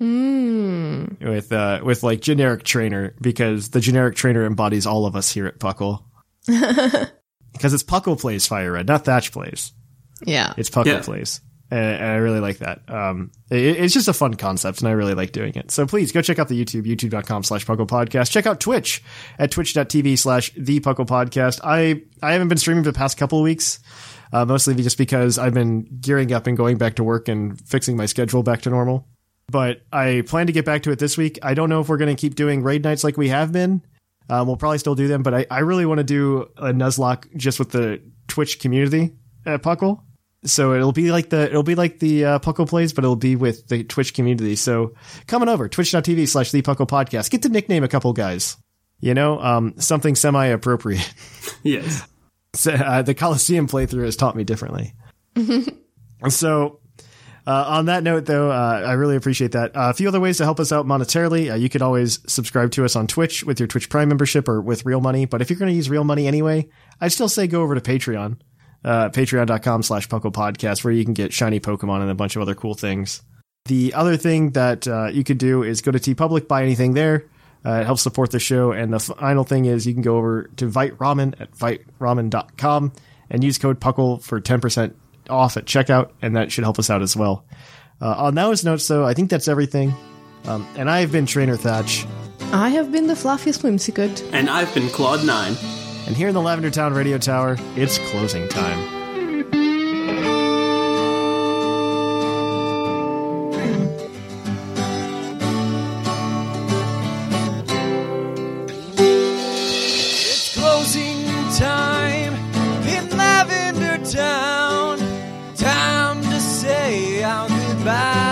Mm. With uh with like generic trainer, because the generic trainer embodies all of us here at Puckle. Because it's Puckle plays Fire Red, not Thatch plays. Yeah. It's Puckle Yeah. plays. And, and I really like that. Um, it, it's just a fun concept, and I really like doing it. So please go check out the YouTube, youtube.com slash Puckle Podcast. Check out Twitch at twitch.tv slash the Puckle Podcast. I, I haven't been streaming for the past couple of weeks, uh, mostly just because I've been gearing up and going back to work and fixing my schedule back to normal. But I plan to get back to it this week. I don't know if we're going to keep doing raid nights like we have been. Um, we'll probably still do them, but I, I really want to do a Nuzlocke just with the Twitch community at Puckle. So it'll be like the it'll be like the uh, Puckle plays, but it'll be with the Twitch community. So coming over, twitch.tv slash the Puckle Podcast. Get to nickname a couple guys. You know, um, something semi-appropriate. Yes. So, uh, the Coliseum playthrough has taught me differently. So uh, on that note, though, uh, I really appreciate that. Uh, a few other ways to help us out monetarily. Uh, you could always subscribe to us on Twitch with your Twitch Prime membership or with real money. But if you're going to use real money anyway, I'd still say go over to Patreon. Uh, patreon.com slash Puckle Podcast, where you can get shiny Pokemon and a bunch of other cool things. The other thing that uh, you could do is go to TeePublic, buy anything there. Uh, it helps support the show. And the final thing is you can go over to Vite Ramen at vite ramen dot com and use code Puckle for ten percent off at checkout, and that should help us out as well. Uh, on those notes, though, I think that's everything. Um, and I have been Trainer Thatch. I have been the fluffiest Whimsicott. And I've been Claude nine. And here in the Lavender Town Radio Tower, it's closing time. It's closing time in Lavender Town. Time to say our goodbye.